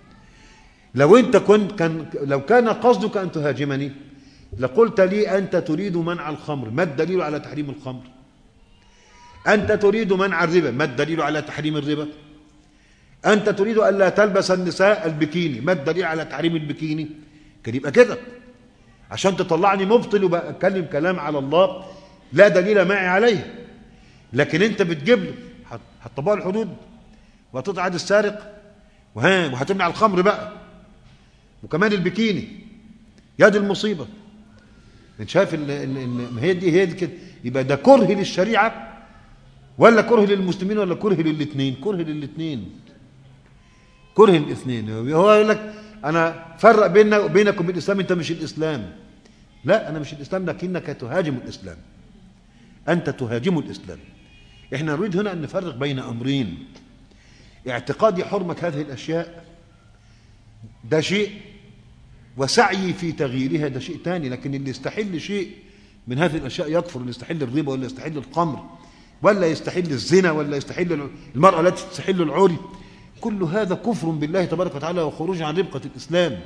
لو كان قصدك أن تهاجمني لقلت لي أنت تريد منع الخمر، ما الدليل على تحريم الخمر؟ أنت تريد منع الربا، ما الدليل على تحريم الربا؟ أنت تريد أن لا تلبس النساء البكيني، ما الدليل على تحريم البكيني؟ كان يبقى كده عشان تطلعني مبطل وبأتكلم كلام على الله لا دليل معي عليه. لكن أنت بتجيب لي هتطبق الحدود وهتقطع يد السارق وهتمنع الخمر بقى وكمان البكيني، يد المصيبة. انت شايف هي دي كده. يبقى ده كره للشريعة ولا كره للمسلمين ولا كره للاثنين؟ كره للاثنين، كره الاثنين. هو يقول لك انا فرق بيننا وبينك وبين الاسلام، انت مش الاسلام. لا، انا مش الاسلام، لكنك تهاجم الاسلام، انت تهاجم الاسلام. احنا نريد هنا ان نفرق بين امرين: اعتقادي حرمة هذه الاشياء ده شيء، وسعي في تغييرها ده شيء ثاني. لكن اللي يستحل شيء من هذه الاشياء يكفر، اللي يستحل الربا ولا يستحل الخمر ولا يستحل الزنا ولا يستحل المرأة التي تستحل العري، كل هذا كفر بالله تبارك وتعالى وخروج عن ربقة الإسلام.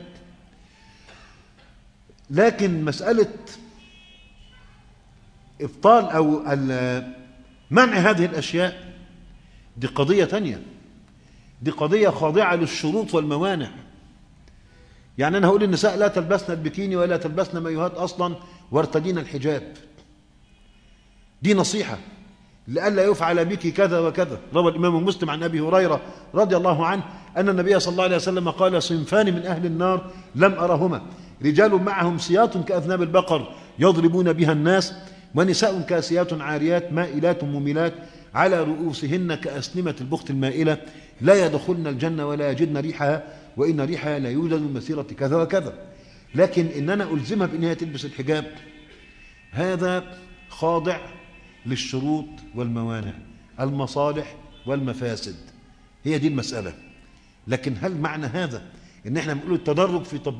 لكن مسألة إبطال أو منع هذه الأشياء دي قضية تانية، دي قضية خاضعة للشروط والموانع. يعني أنا هقول النساء لا تلبسن البكيني ولا تلبسن مايوهات أصلا وارتدين الحجاب، دي نصيحة لئلا يفعل بك كذا وكذا. روى الإمام مسلم عن أبي هريرة رضي الله عنه أن النبي صلى الله عليه وسلم قال: صنفان من أهل النار لم أرهما، رجال معهم سياط كأذناب البقر يضربون بها الناس، ونساء كاسيات عاريات مائلات مميلات على رؤوسهن كأسنمة البخت المائلة لا يدخلن الجنة ولا يجدن ريحها وإن ريحها لا يوجد من مسيرة كذا وكذا. لكن إن أنا ألزمها بأنها تلبس الحجاب هذا خاضع للشروط والموانع، المصالح والمفاسد، هي دي المسألة. لكن هل معنى هذا إن احنا بنقول التدرج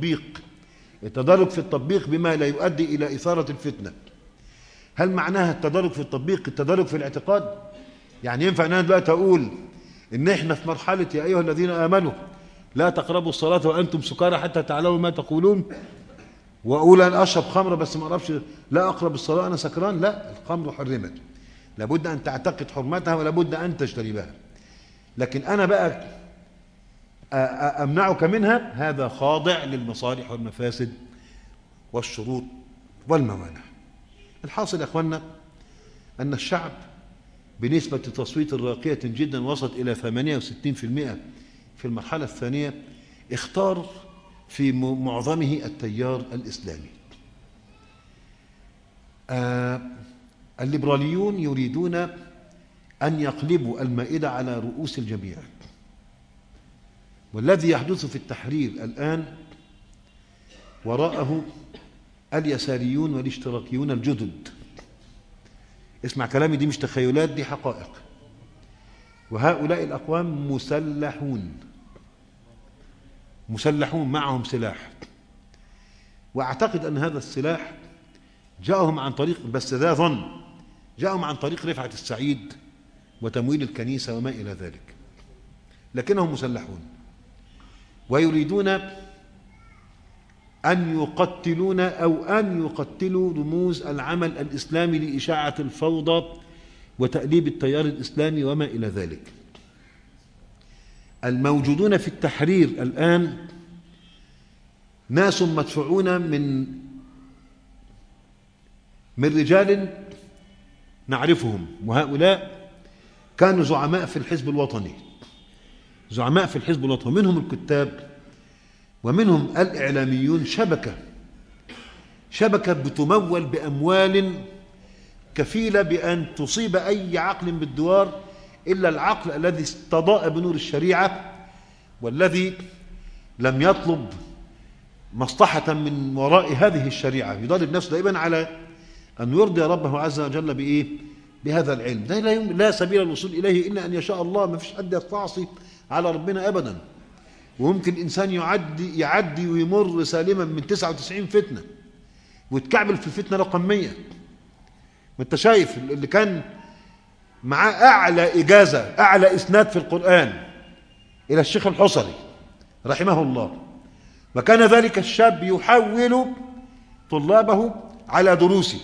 في التطبيق بما لا يؤدي إلى إثارة الفتنة؟ هل معناها التدرج في التدرج في الاعتقاد؟ يعني ينفع أن أنا دلوقتي أقول إن احنا في مرحلة يا أيها الذين آمنوا لا تقربوا الصلاة وأنتم سكارى حتى تعلموا ما تقولون، وأقول أن أشرب خمر بس ما أقربش، لا أقرب الصلاة أنا سكران؟ لا، الخمر حرمت، لابد أن تعتقد حرمتها ولابد أن تجتنبها. لكن أنا بقى أمنعك منها، هذا خاضع للمصالح والمفاسد والشروط والموانع. الحاصل يا أخوانا أن الشعب بنسبة تصويت راقية جدا وصلت إلى 68% في المرحلة الثانية اختار في معظمه التيار الإسلامي. الليبراليون يريدون أن يقلبوا المائدة على رؤوس الجميع، والذي يحدث في التحرير الآن وراءه اليساريون والاشتراكيون الجدد. اسمع كلامي، دي مش تخيلات، دي حقائق. وهؤلاء الأقوام مسلحون معهم سلاح، وأعتقد أن هذا السلاح جاءهم عن طريق، بس ذا ظن، جاءهم عن طريق رفعت السعيد وتمويل الكنيسة وما إلى ذلك، لكنهم مسلحون ويريدون أن يقتلون أو أن يقتلوا رموز العمل الإسلامي لإشاعة الفوضى وتأليب التيار الإسلامي وما إلى ذلك. الموجودون في التحرير الآن ناس مدفوعون من من رجال نعرفهم، وهؤلاء كانوا زعماء في الحزب الوطني، زعماء في الحزب الوطني، منهم الكتاب ومنهم الإعلاميون، شبكة بتمول بأموال كفيلة بأن تصيب أي عقل بالدوار إلا العقل الذي استضاء بنور الشريعة والذي لم يطلب مصلحة من وراء هذه الشريعة، يضرب نفسه دائما على أن يرضي ربه عز وجل بإيه؟ بهذا العلم. ده لا سبيل الوصول إليه إلا أن يشاء الله. ما فيش حد يستعصي على ربنا أبدا. وممكن الإنسان يعدي ويمر سالما من 99 فتنة ويتكعبل في فتنة رقم 100. ما أنت شايف اللي كان معاه أعلى إجازة، أعلى إسناد في القرآن إلى الشيخ الحصري رحمه الله، وكان ذلك الشاب يحول طلابه على دروسه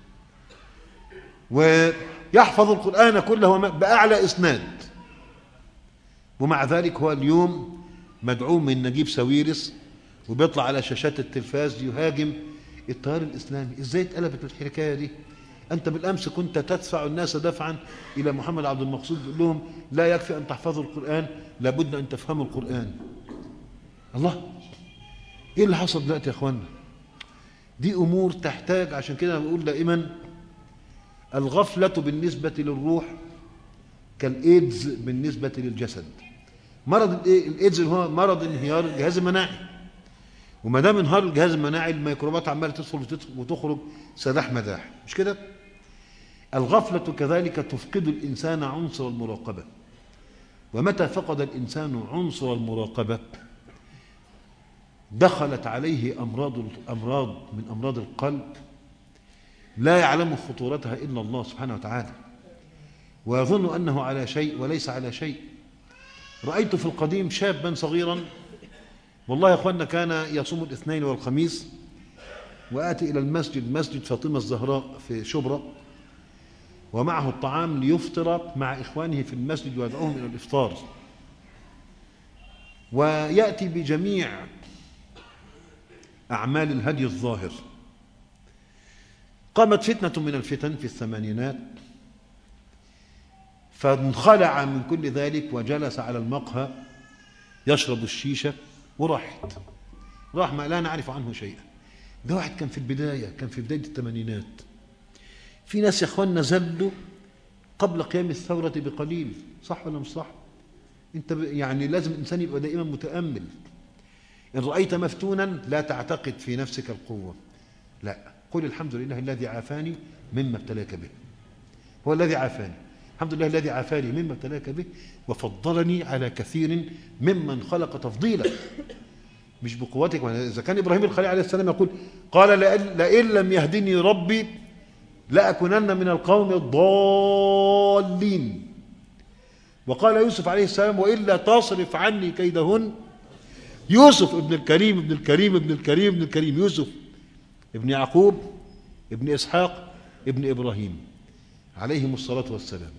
ويحفظ القرآن كله بأعلى إسناد، ومع ذلك هو اليوم مدعوم من نجيب ساويرس وبيطلع على شاشات التلفاز يهاجم التيار الإسلامي. إزاي اتقلبت الحكاية دي؟ أنت بالأمس كنت تدفع الناس دفعا إلى محمد عبد المقصود تقول لهم لا يكفي أن تحفظوا القرآن، لابد أن تفهموا القرآن. الله، إيه اللي حصل دلوقتي يا أخوانا؟ دي أمور تحتاج، عشان كده بقول دائما الغفلة بالنسبة للروح كالإيدز بالنسبة للجسد. مرض الإيدز هو مرض انهيار الجهاز المناعي، وما دام انهار الجهاز المناعي الميكروبات عماله تدخل وتخرج سداح مداح، مش كده؟ الغفلة كذلك تفقد الإنسان عنصر المراقبة، ومتى فقد الإنسان عنصر المراقبة دخلت عليه أمراض من أمراض القلب لا يعلم خطورتها إلا الله سبحانه وتعالى، ويظن أنه على شيء وليس على شيء. رأيت في القديم شابا صغيرا، والله يا أخوانا كان يصوم الاثنين والخميس، وآتي إلى المسجد، مسجد فاطمة الزهراء في شبرا، ومعه الطعام ليفطر مع إخوانه في المسجد ويدعوهم إلى الإفطار، ويأتي بجميع أعمال الهدي الظاهر. قامت فتنة من الفتن في الثمانينات فانخلع من كل ذلك وجلس على المقهى يشرب الشيشة راح ما لا نعرف عنه شيئا. ده واحد كان في البداية، كان في بداية الثمانينات. في ناس يا اخوانا زلوا قبل قيام الثورة بقليل، صح ولا مش صح؟ انت يعني لازم الإنسان يبقى دائما متأمل. إن رأيت مفتونا لا تعتقد في نفسك القوة، لا، قل الحمد لله الذي عافاني مما ابتلاك به. هو الذي عافاني، الحمد لله الذي عافاني مما ابتلاك به وفضلني على كثير ممن خلق تفضيلا. مش بقوتك. إذا كان إبراهيم الخليل عليه السلام يقول قال لئن لم يهدني ربي لأكونن من القوم الضالين، وقال يوسف عليه السلام وإلا تصرف عني كيدهن. يوسف ابن الكريم ابن الكريم ابن الكريم ابن الكريم، يوسف ابن يعقوب ابن إسحاق ابن إبراهيم عليهم الصلاة والسلام.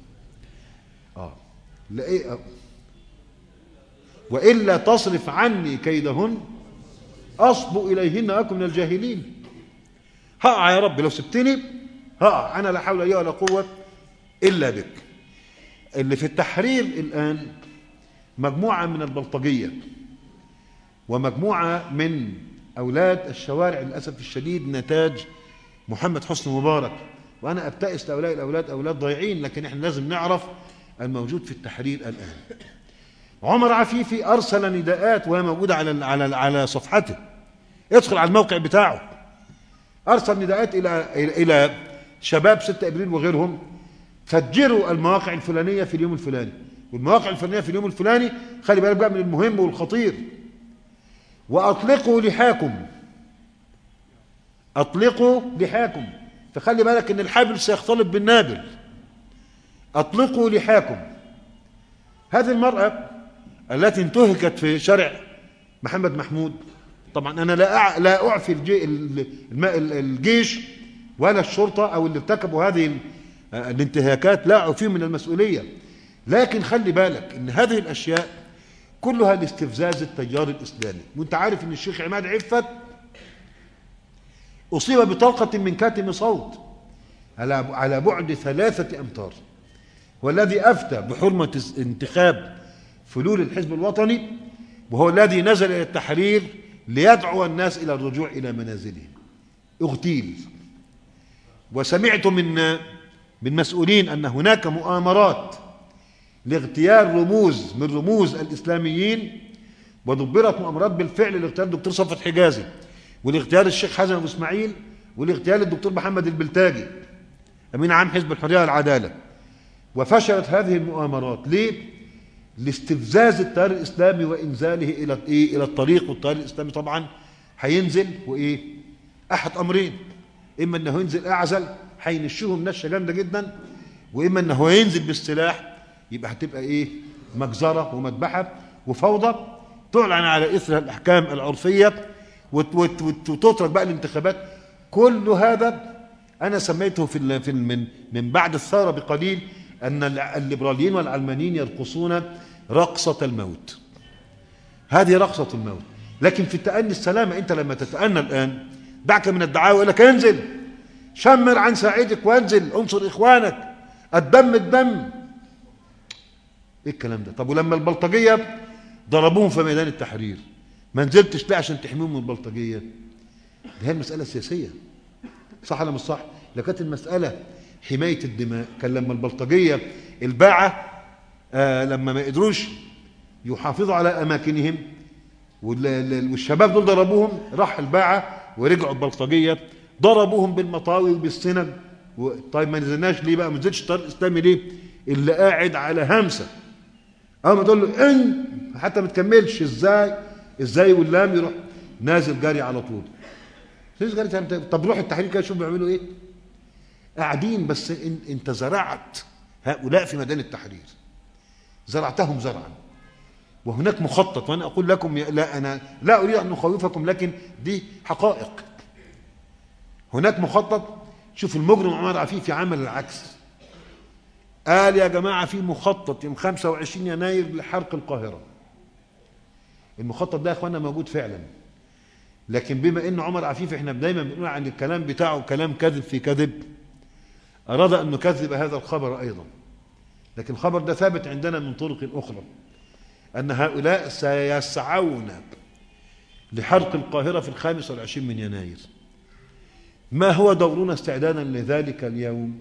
وإلا تصرف عني كيدهن أصب إليهن أكن من الجاهلين. هقع يا رب، لو سبتني هقع، أنا لا حول لي ولا قوة إلا بك. اللي في التحرير الآن مجموعة من البلطجية ومجموعة من أولاد الشوارع للأسف الشديد نتاج محمد حسني مبارك، وأنا أبتئس لهؤلاء الأولاد، أولاد ضايعين، لكن إحنا لازم نعرف الموجود في التحرير الآن. عمر عفيفي أرسل نداءات وهي موجودة على صفحته، ادخل على الموقع بتاعه، أرسل نداءات إلى شباب 6 أبريل وغيرهم، فجروا المواقع الفلانية في اليوم الفلاني، والمواقع الفلانية في اليوم الفلاني، خلي بالك بقى من المهم والخطير، وأطلقوا لحاكم، أطلقوا لحاكم، فخلي بالك إن الحابل سيختلط بالنابل. أطلقوا لحاكم. هذه المرأة التي انتهكت في شارع محمد محمود، طبعا أنا لا أعفي الجيش ولا الشرطة أو اللي ارتكبوا هذه الانتهاكات، لا أعفيهم من المسؤولية، لكن خلي بالك إن هذه الأشياء كلها لاستفزاز التيار الإسلامي. وانت عارف إن الشيخ عماد عفت أصيب بطلقة من كاتم صوت على بعد 3 أمتار، والذي أفتى بحرمة انتخاب فلول الحزب الوطني، وهو الذي نزل إلى التحرير ليدعو الناس إلى الرجوع إلى منازلهم. اغتيل. وسمعت من مسؤولين أن هناك مؤامرات لاغتيال رموز من رموز الإسلاميين، ودبرت مؤامرات بالفعل لاغتيال الدكتور صفوت حجازي، ولاغتيال الشيخ حسن أبو إسماعيل، ولاغتيال الدكتور محمد البلتاجي أمين عام حزب الحرية والعدالة. وفشلت هذه المؤامرات. ليه؟ لاستفزاز التيار الإسلامي وإنزاله إلى الطريق. والتيار الإسلامي طبعا هينزل أحد أمرين: إما أنه ينزل أعزل هينشهم نشة جامدة جدا، وإما أنه ينزل بالسلاح، يبقى هتبقى مجزرة ومذبحة وفوضى تعلن على إثر الأحكام العرفية، وتترك بقى الانتخابات. كل هذا أنا سميته من بعد الثورة بقليل أن الليبراليين والعلمانيين يرقصون رقصة الموت. هذه رقصة الموت. لكن في التأني السلامة. أنت لما تتأنى الآن دعك من الدعاوى، يقول لك انزل شمر عن ساعدك وانزل انصر إخوانك، الدم الدم. إيه الكلام ده؟ طب ولما البلطجية ضربوهم في ميدان التحرير ما نزلتش ليه عشان تحميهم من البلطجية؟ هي المسألة السياسية، صح ولا مش صح؟ لو كانت المسألة حماية الدماء كان لما البلطجية الباعة لما ما قدروش يحافظوا على أماكنهم والشباب دول ضربوهم، راح الباعة ورجعوا البلطجية ضربوهم بالمطاوي وبالسنج. طيب ما نزلناش ليه بقى؟ ما نزلش الطريق الإسلامي ليه؟ اللي قاعد على همسة أول ما تقول له إن حتى ما تكملش إزاي واللام يروح نازل جاري على طول. طب روح التحرير كده شوف بيعملوا إيه؟ قاعدين. بس انت زرعت هؤلاء في ميدان التحرير، زرعتهم زرعا، وهناك مخطط. وانا اقول لكم انا لا اريد ان اخوفكم، لكن دي حقائق. هناك مخطط. شوف المجرم عمر عفيفي عمل العكس، قال يا جماعه في مخطط يوم 25 يناير لحرق القاهره. المخطط ده يا اخوانا موجود فعلا، لكن بما ان عمر عفيفي احنا دايما بنقول عن الكلام بتاعه كلام كذب في كذب، أراد أن نكذب هذا الخبر أيضا. لكن الخبر ده ثابت عندنا من طرق أخرى، أن هؤلاء سيسعون لحرق القاهرة في 25 من يناير. ما هو دورنا استعدادا لذلك اليوم؟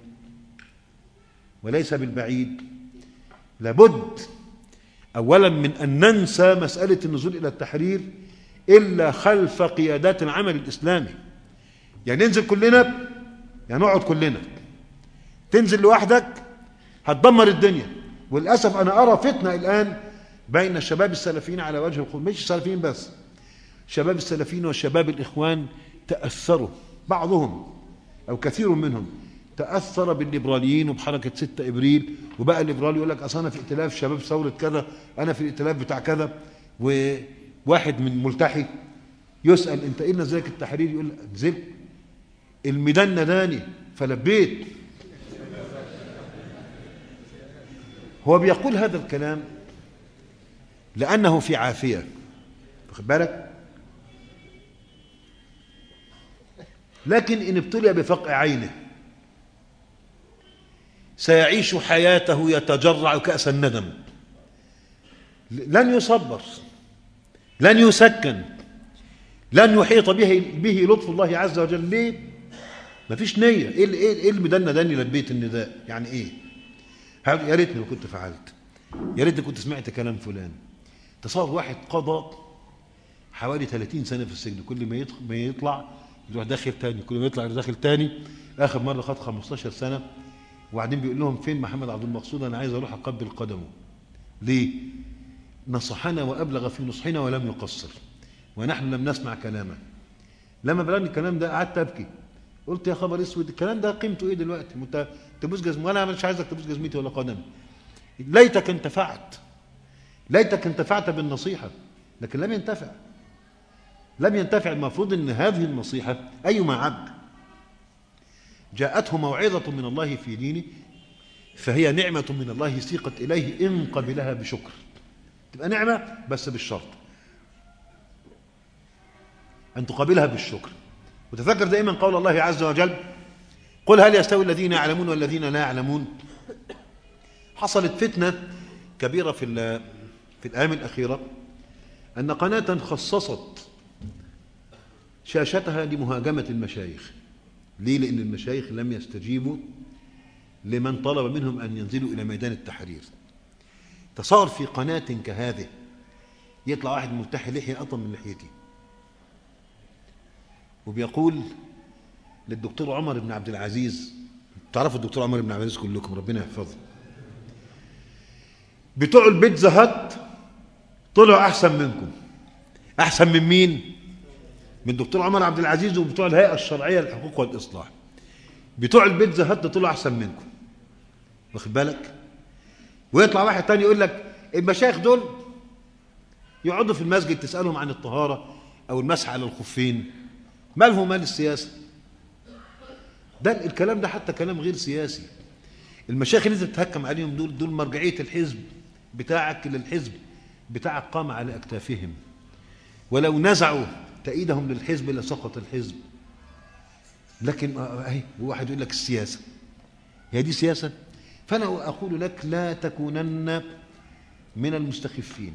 وليس بالبعيد. لابد أولا من أن ننسى مسألة النزول إلى التحرير إلا خلف قيادات العمل الإسلامي. يعني ننزل كلنا، يعني نقعد كلنا. تنزل لوحدك هتدمر الدنيا. وللأسف أنا أرى فتنة الآن بين الشباب السلفيين على وجه الخصوص، مش السلفيين بس، شباب السلفيين والشباب الإخوان تأثروا، بعضهم أو كثير منهم تأثر بالليبراليين وبحركة 6 إبريل، وبقى الليبرالي يقول لك أصل أنا في ائتلاف شباب ثورة كذا، أنا في الائتلاف بتاع كذا. وواحد من ملتحي يسأل أنت إيه نزلك التحرير؟ يقول نزلت الميدان ناداني فلبيت. هو بيقول هذا الكلام لأنه في عافية، واخد بالك؟ لكن إن ابتلي بفقع عينه سيعيش حياته يتجرع كأس الندم، لن يصبر، لن يسكن، لن يحيط به لطف الله عز وجل. ليه؟ مفيش نية. إيه اللي بدنا داني لبيت النداء؟ يعني إيه؟ يا ريتني لو كنت فعلت، يا ريتني كنت سمعت كلام فلان. تصور واحد قضى حوالي 30 سنة في السجن، كل ما يطلع يروح داخل تاني، كل ما يطلع يروح داخل تاني. آخر مرة خد 15 سنة، وبعدين بيقول لهم فين محمد عبد المقصود؟ أنا عايز أروح أقبل قدمه. ليه؟ نصحنا وأبلغ في نصحنا ولم يقصر، ونحن لم نسمع كلامه. لما بلغني الكلام ده قعدت أبكي، قلت يا خبر اسود، الكلام ده قيمته ايه دلوقتي؟ انت تبوس جزمتي، وانا مش عايزك تبوس جزمتي ولا قدمي. ليتك انتفعت، ليتك انتفعت بالنصيحه، لكن لم ينتفع، لم ينتفع. المفروض ان هذه النصيحه ايما عبد جاءته موعظه من الله في دينه فهي نعمه من الله سيقت اليه ان قبلها بشكر. تبقى نعمه بس بالشرط ان تقابلها بالشكر. وتذكر دائما قول الله عز وجل قل هل يستوي الذين يعلمون والذين لا يعلمون. حصلت فتنة كبيرة في الأيام الأخيرة، أن قناة خصصت شاشتها لمهاجمة المشايخ. ليه؟ لأن المشايخ لم يستجيبوا لمن طلب منهم أن ينزلوا إلى ميدان التحرير. تصار في قناة كهذه يطلع واحد ملتحي لحية أطول من لحيتي وبيقول للدكتور عمر بن عبد العزيز، تعرفوا الدكتور عمر بن عبد العزيز كلكم ربنا يحفظه، بتوع البيتزا هات طلعوا أحسن منكم. أحسن من مين؟ من الدكتور عمر عبد العزيز وبتوع الهيئة الشرعية للحقوق والإصلاح. بتوع البيتزا هات طلعوا أحسن منكم، واخد بالك؟ ويطلع واحد تاني يقول لك المشايخ دول يقعدوا في المسجد تسألهم عن الطهارة أو المسح على الخفين، مالهم مال السياسة؟ ده الكلام ده حتى كلام غير سياسي. المشايخ اللي انت بتتهكم عليهم دول مرجعية الحزب بتاعك، للحزب بتاعك قام على أكتافهم، ولو نزعوا تأييدهم للحزب لسقط الحزب. لكن اهي واحد يقول لك السياسة، هي دي سياسة؟ فأنا أقول لك لا تكونن من المستخفين.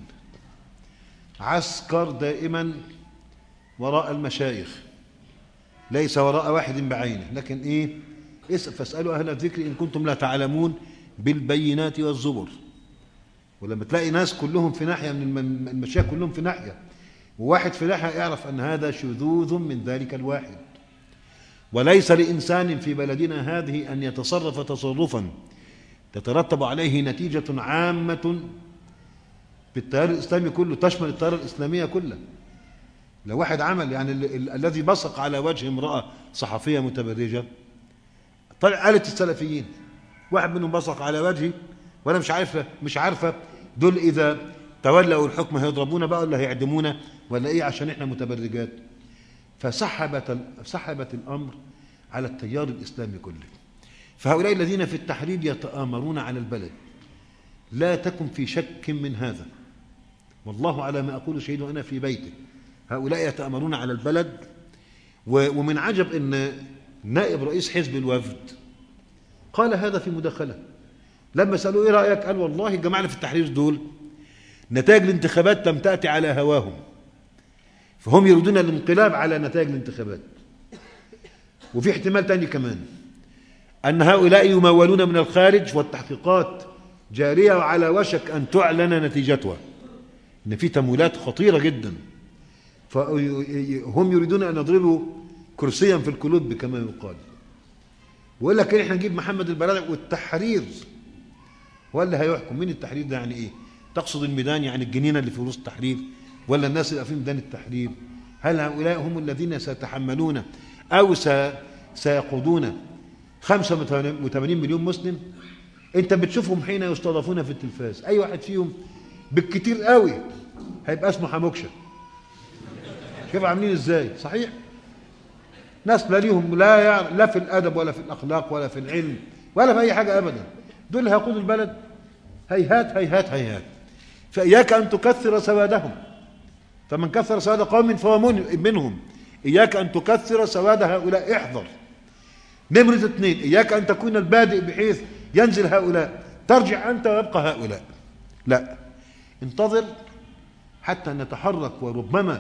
عسكر دائما وراء المشايخ، ليس وراء واحد بعينه، لكن ايه؟ فاسألوا أهل الذكر إن كنتم لا تعلمون بالبينات والزبر. ولما تلاقي ناس كلهم في ناحية من المشايخ كلهم في ناحية وواحد في ناحية، اعرف أن هذا شذوذ من ذلك الواحد. وليس لإنسان في بلدنا هذه أن يتصرف تصرفا تترتب عليه نتيجة عامة بالتيار الإسلامي كله، تشمل التيار الإسلامية كله. لو واحد عمل يعني الذي بصق على وجه امرأة صحفية متبرجة، طلع آلة السلفيين، واحد منهم بصق على وجهي وأنا مش عارفة دول إذا تولوا الحكم هيضربونا بقى ولا هيعدمونا ولا إيه عشان إحنا متبرجات. فسحبت الأمر على التيار الإسلامي كله. فهؤلاء الذين في التحرير يتآمرون على البلد، لا تكن في شك من هذا، والله على ما أقول شهيد وأنا في بيته. هؤلاء يتآمرون على البلد. ومن عجب أن نائب رئيس حزب الوفد قال هذا في مداخلة لما سألوا إيه رأيك؟ قال والله الجماعة اللي في التحرير دول نتائج الانتخابات لم تأتي على هواهم، فهم يريدون الانقلاب على نتائج الانتخابات. وفي احتمال تاني كمان أن هؤلاء يمولون من الخارج والتحقيقات جارية وعلى وشك أن تعلن نتيجتها، إن في تمويلات خطيرة جدا، فهم يريدون أن يضربوا كرسيا في القلوب كما يقال. ويقول لك إحنا نجيب محمد البرادعي والتحرير هو اللي هيحكم. مين التحرير ده؟ يعني إيه؟ تقصد الميدان يعني الجنينة اللي في وسط التحرير، ولا الناس اللي في ميدان التحرير؟ هل هؤلاء هم الذين سيتحملون أو سيقودون 85 مليون مسلم؟ أنت بتشوفهم حين يستضافون في التلفاز، أي واحد فيهم بالكتير قوي هيبقى اسمه حموكشة. شوف عاملين إزاي؟ صحيح؟ ناس لا ليهم لا في الأدب ولا في الأخلاق ولا في العلم ولا في أي حاجة أبدا. دول هيقودوا البلد؟ هيهات هيهات هيهات. فإياك أن تكثر سوادهم، فمن كثر سواد قوم فهو منهم. إياك أن تكثر سواد هؤلاء، احذر. نمرة 2، إياك أن تكون البادئ بحيث ينزل هؤلاء ترجع أنت ويبقى هؤلاء. لا، انتظر حتى نتحرك. وربما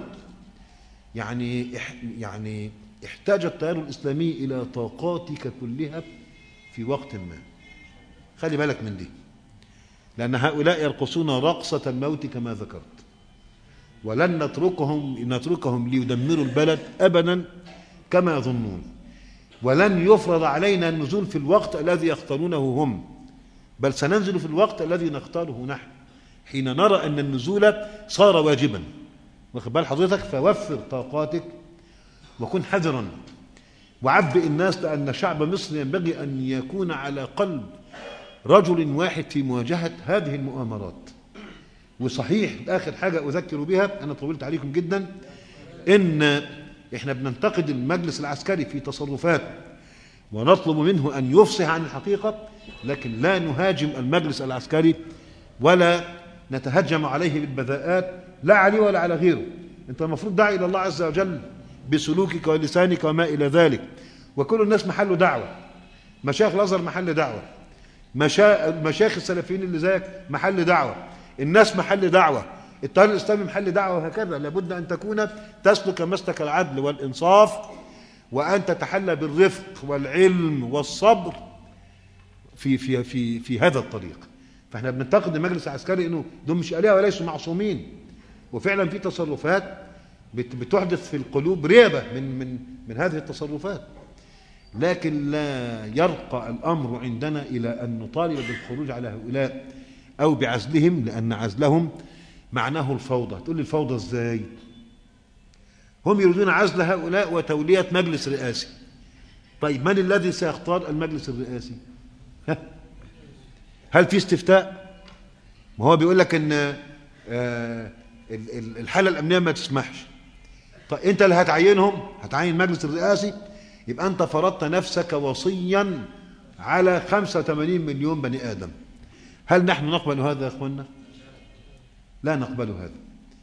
يعني احتاج التيار الإسلامي إلى طاقاتك كلها في وقت ما. خلي بالك من دي، لأن هؤلاء يرقصون رقصة الموت كما ذكرت، ولن نتركهم ليدمروا البلد أبدا كما يظنون. ولن يفرض علينا النزول في الوقت الذي يختارونه هم، بل سننزل في الوقت الذي نختاره نحن حين نرى أن النزول صار واجبا. واخد بال حضرتك؟ فوفر طاقاتك وكن حذرا وعبئ الناس، لأن شعب مصر ينبغي أن يكون على قلب رجل واحد في مواجهة هذه المؤامرات. وصحيح آخر حاجة أذكر بها، أنا طولت عليكم جدا، إن إحنا بننتقد المجلس العسكري في تصرفات ونطلب منه أن يفصح عن الحقيقة، لكن لا نهاجم المجلس العسكري ولا نتهجم عليه بالبذاءات، لا عليه ولا على غيره. أنت المفروض داعي إلى الله عز وجل بسلوكك ولسانك وما إلى ذلك، وكل الناس محل دعوة. مشايخ الازهر محل دعوه، مشايخ السلفيين اللي زيك محل دعوه، الناس محل دعوه، التيار الاسلامي محل دعوه، وهكذا. لابد ان تكون تسلك مسلك العدل والانصاف، وان تتحلى بالرفق والعلم والصبر في هذا الطريق. فاحنا بننتقد المجلس العسكري انه دول مش آلهة وليسوا معصومين، وفعلا في تصرفات بتحدث في القلوب ريبة من هذه التصرفات، لكن لا يرقى الأمر عندنا إلى أن نطالب بالخروج على هؤلاء أو بعزلهم، لأن عزلهم معناه الفوضى. تقول لي الفوضى إزاي؟ هم يريدون عزل هؤلاء وتولية مجلس رئاسي. طيب من الذي سيختار المجلس الرئاسي؟ هل في استفتاء؟ ما هو بيقول لك ان الحالة الأمنية ما تسمحش. طيب انت اللي هتعينهم، هتعين المجلس الرئاسي، يبقى انت فرضت نفسك وصيا على 85 مليون بني آدم. هل نحن نقبل هذا يا اخوانا؟ لا نقبل هذا.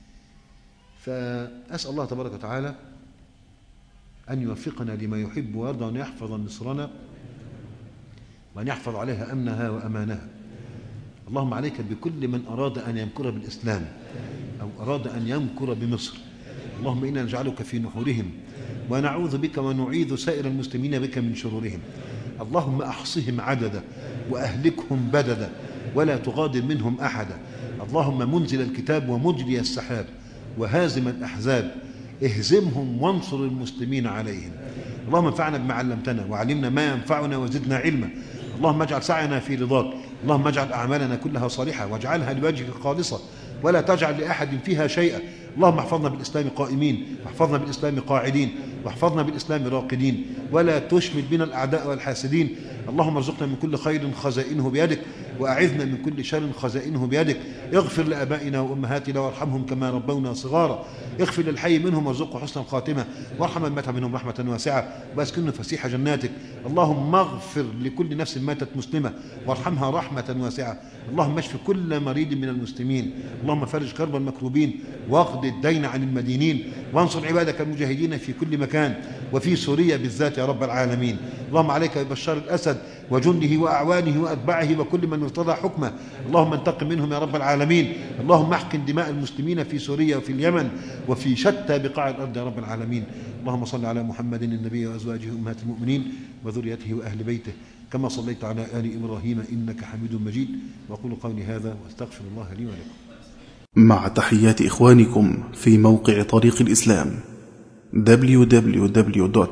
فأسأل الله تبارك وتعالى أن يوفقنا لما يحب ويرضى، وأن يحفظ مصرنا، وأن يحفظ عليها أمنها وأمانها. اللهم عليك بكل من أراد أن يمكر بالإسلام أو أراد أن يمكر بمصر. اللهم إنا نجعلك في نحورهم، ونعوذ بك ونعيذ سائر المسلمين بك من شرورهم. اللهم أحصهم عددا وأهلكهم بددا ولا تغادر منهم أحدا. اللهم منزل الكتاب ومجري السحاب وهازم الأحزاب، اهزمهم وانصر المسلمين عليهم. اللهم انفعنا بما علمتنا وعلمنا ما ينفعنا وزدنا علما. اللهم اجعل سعينا في رضاك، اللهم اجعل أعمالنا كلها صالحة واجعلها لوجهك خالصة ولا تجعل لأحد فيها شيئا. اللهم احفظنا بالإسلام قائمين، واحفظنا بالإسلام قاعدين، واحفظنا بالإسلام راقدين، ولا تشمل بنا الأعداء والحاسدين. اللهم ارزقنا من كل خير خزائنه بيدك، وأعذنا من كل شر خزائنه بيدك. اغفر لآبائنا وأمهاتنا وارحمهم كما ربونا صغارا. اغفر للحي منهم وارزقه حسن الخاتمة، وارحم من مات منهم رحمة واسعة، واسكنه فسيح جناتك. اللهم اغفر لكل نفس ماتت مسلمة وارحمها رحمة واسعة. اللهم اشف كل مريض من المسلمين. اللهم فرج كرب المكروبين، واقض الدين عن المدينين، وانصر عبادك المجاهدين في كل مكان، وفي سوريا بالذات يا رب العالمين. اللهم عليك ببشار الأسد وجنده وأعوانه وأتباعه وكل من ارتضى حكمه. اللهم انتقم منهم يا رب العالمين. اللهم احقن دماء المسلمين في سوريا وفي اليمن وفي شتى بقاع الأرض يا رب العالمين. اللهم صل على محمد النبي وأزواجه أمهات المؤمنين وذريته وأهل بيته كما صليت على آل إبراهيم إنك حميد مجيد. وأقول قولي هذا وأستغفر الله لي ولكم. مع تحيات إخوانكم في موقع طريق الإسلام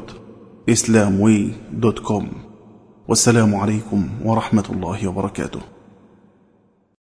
www.islamway.com. والسلام عليكم ورحمة الله وبركاته.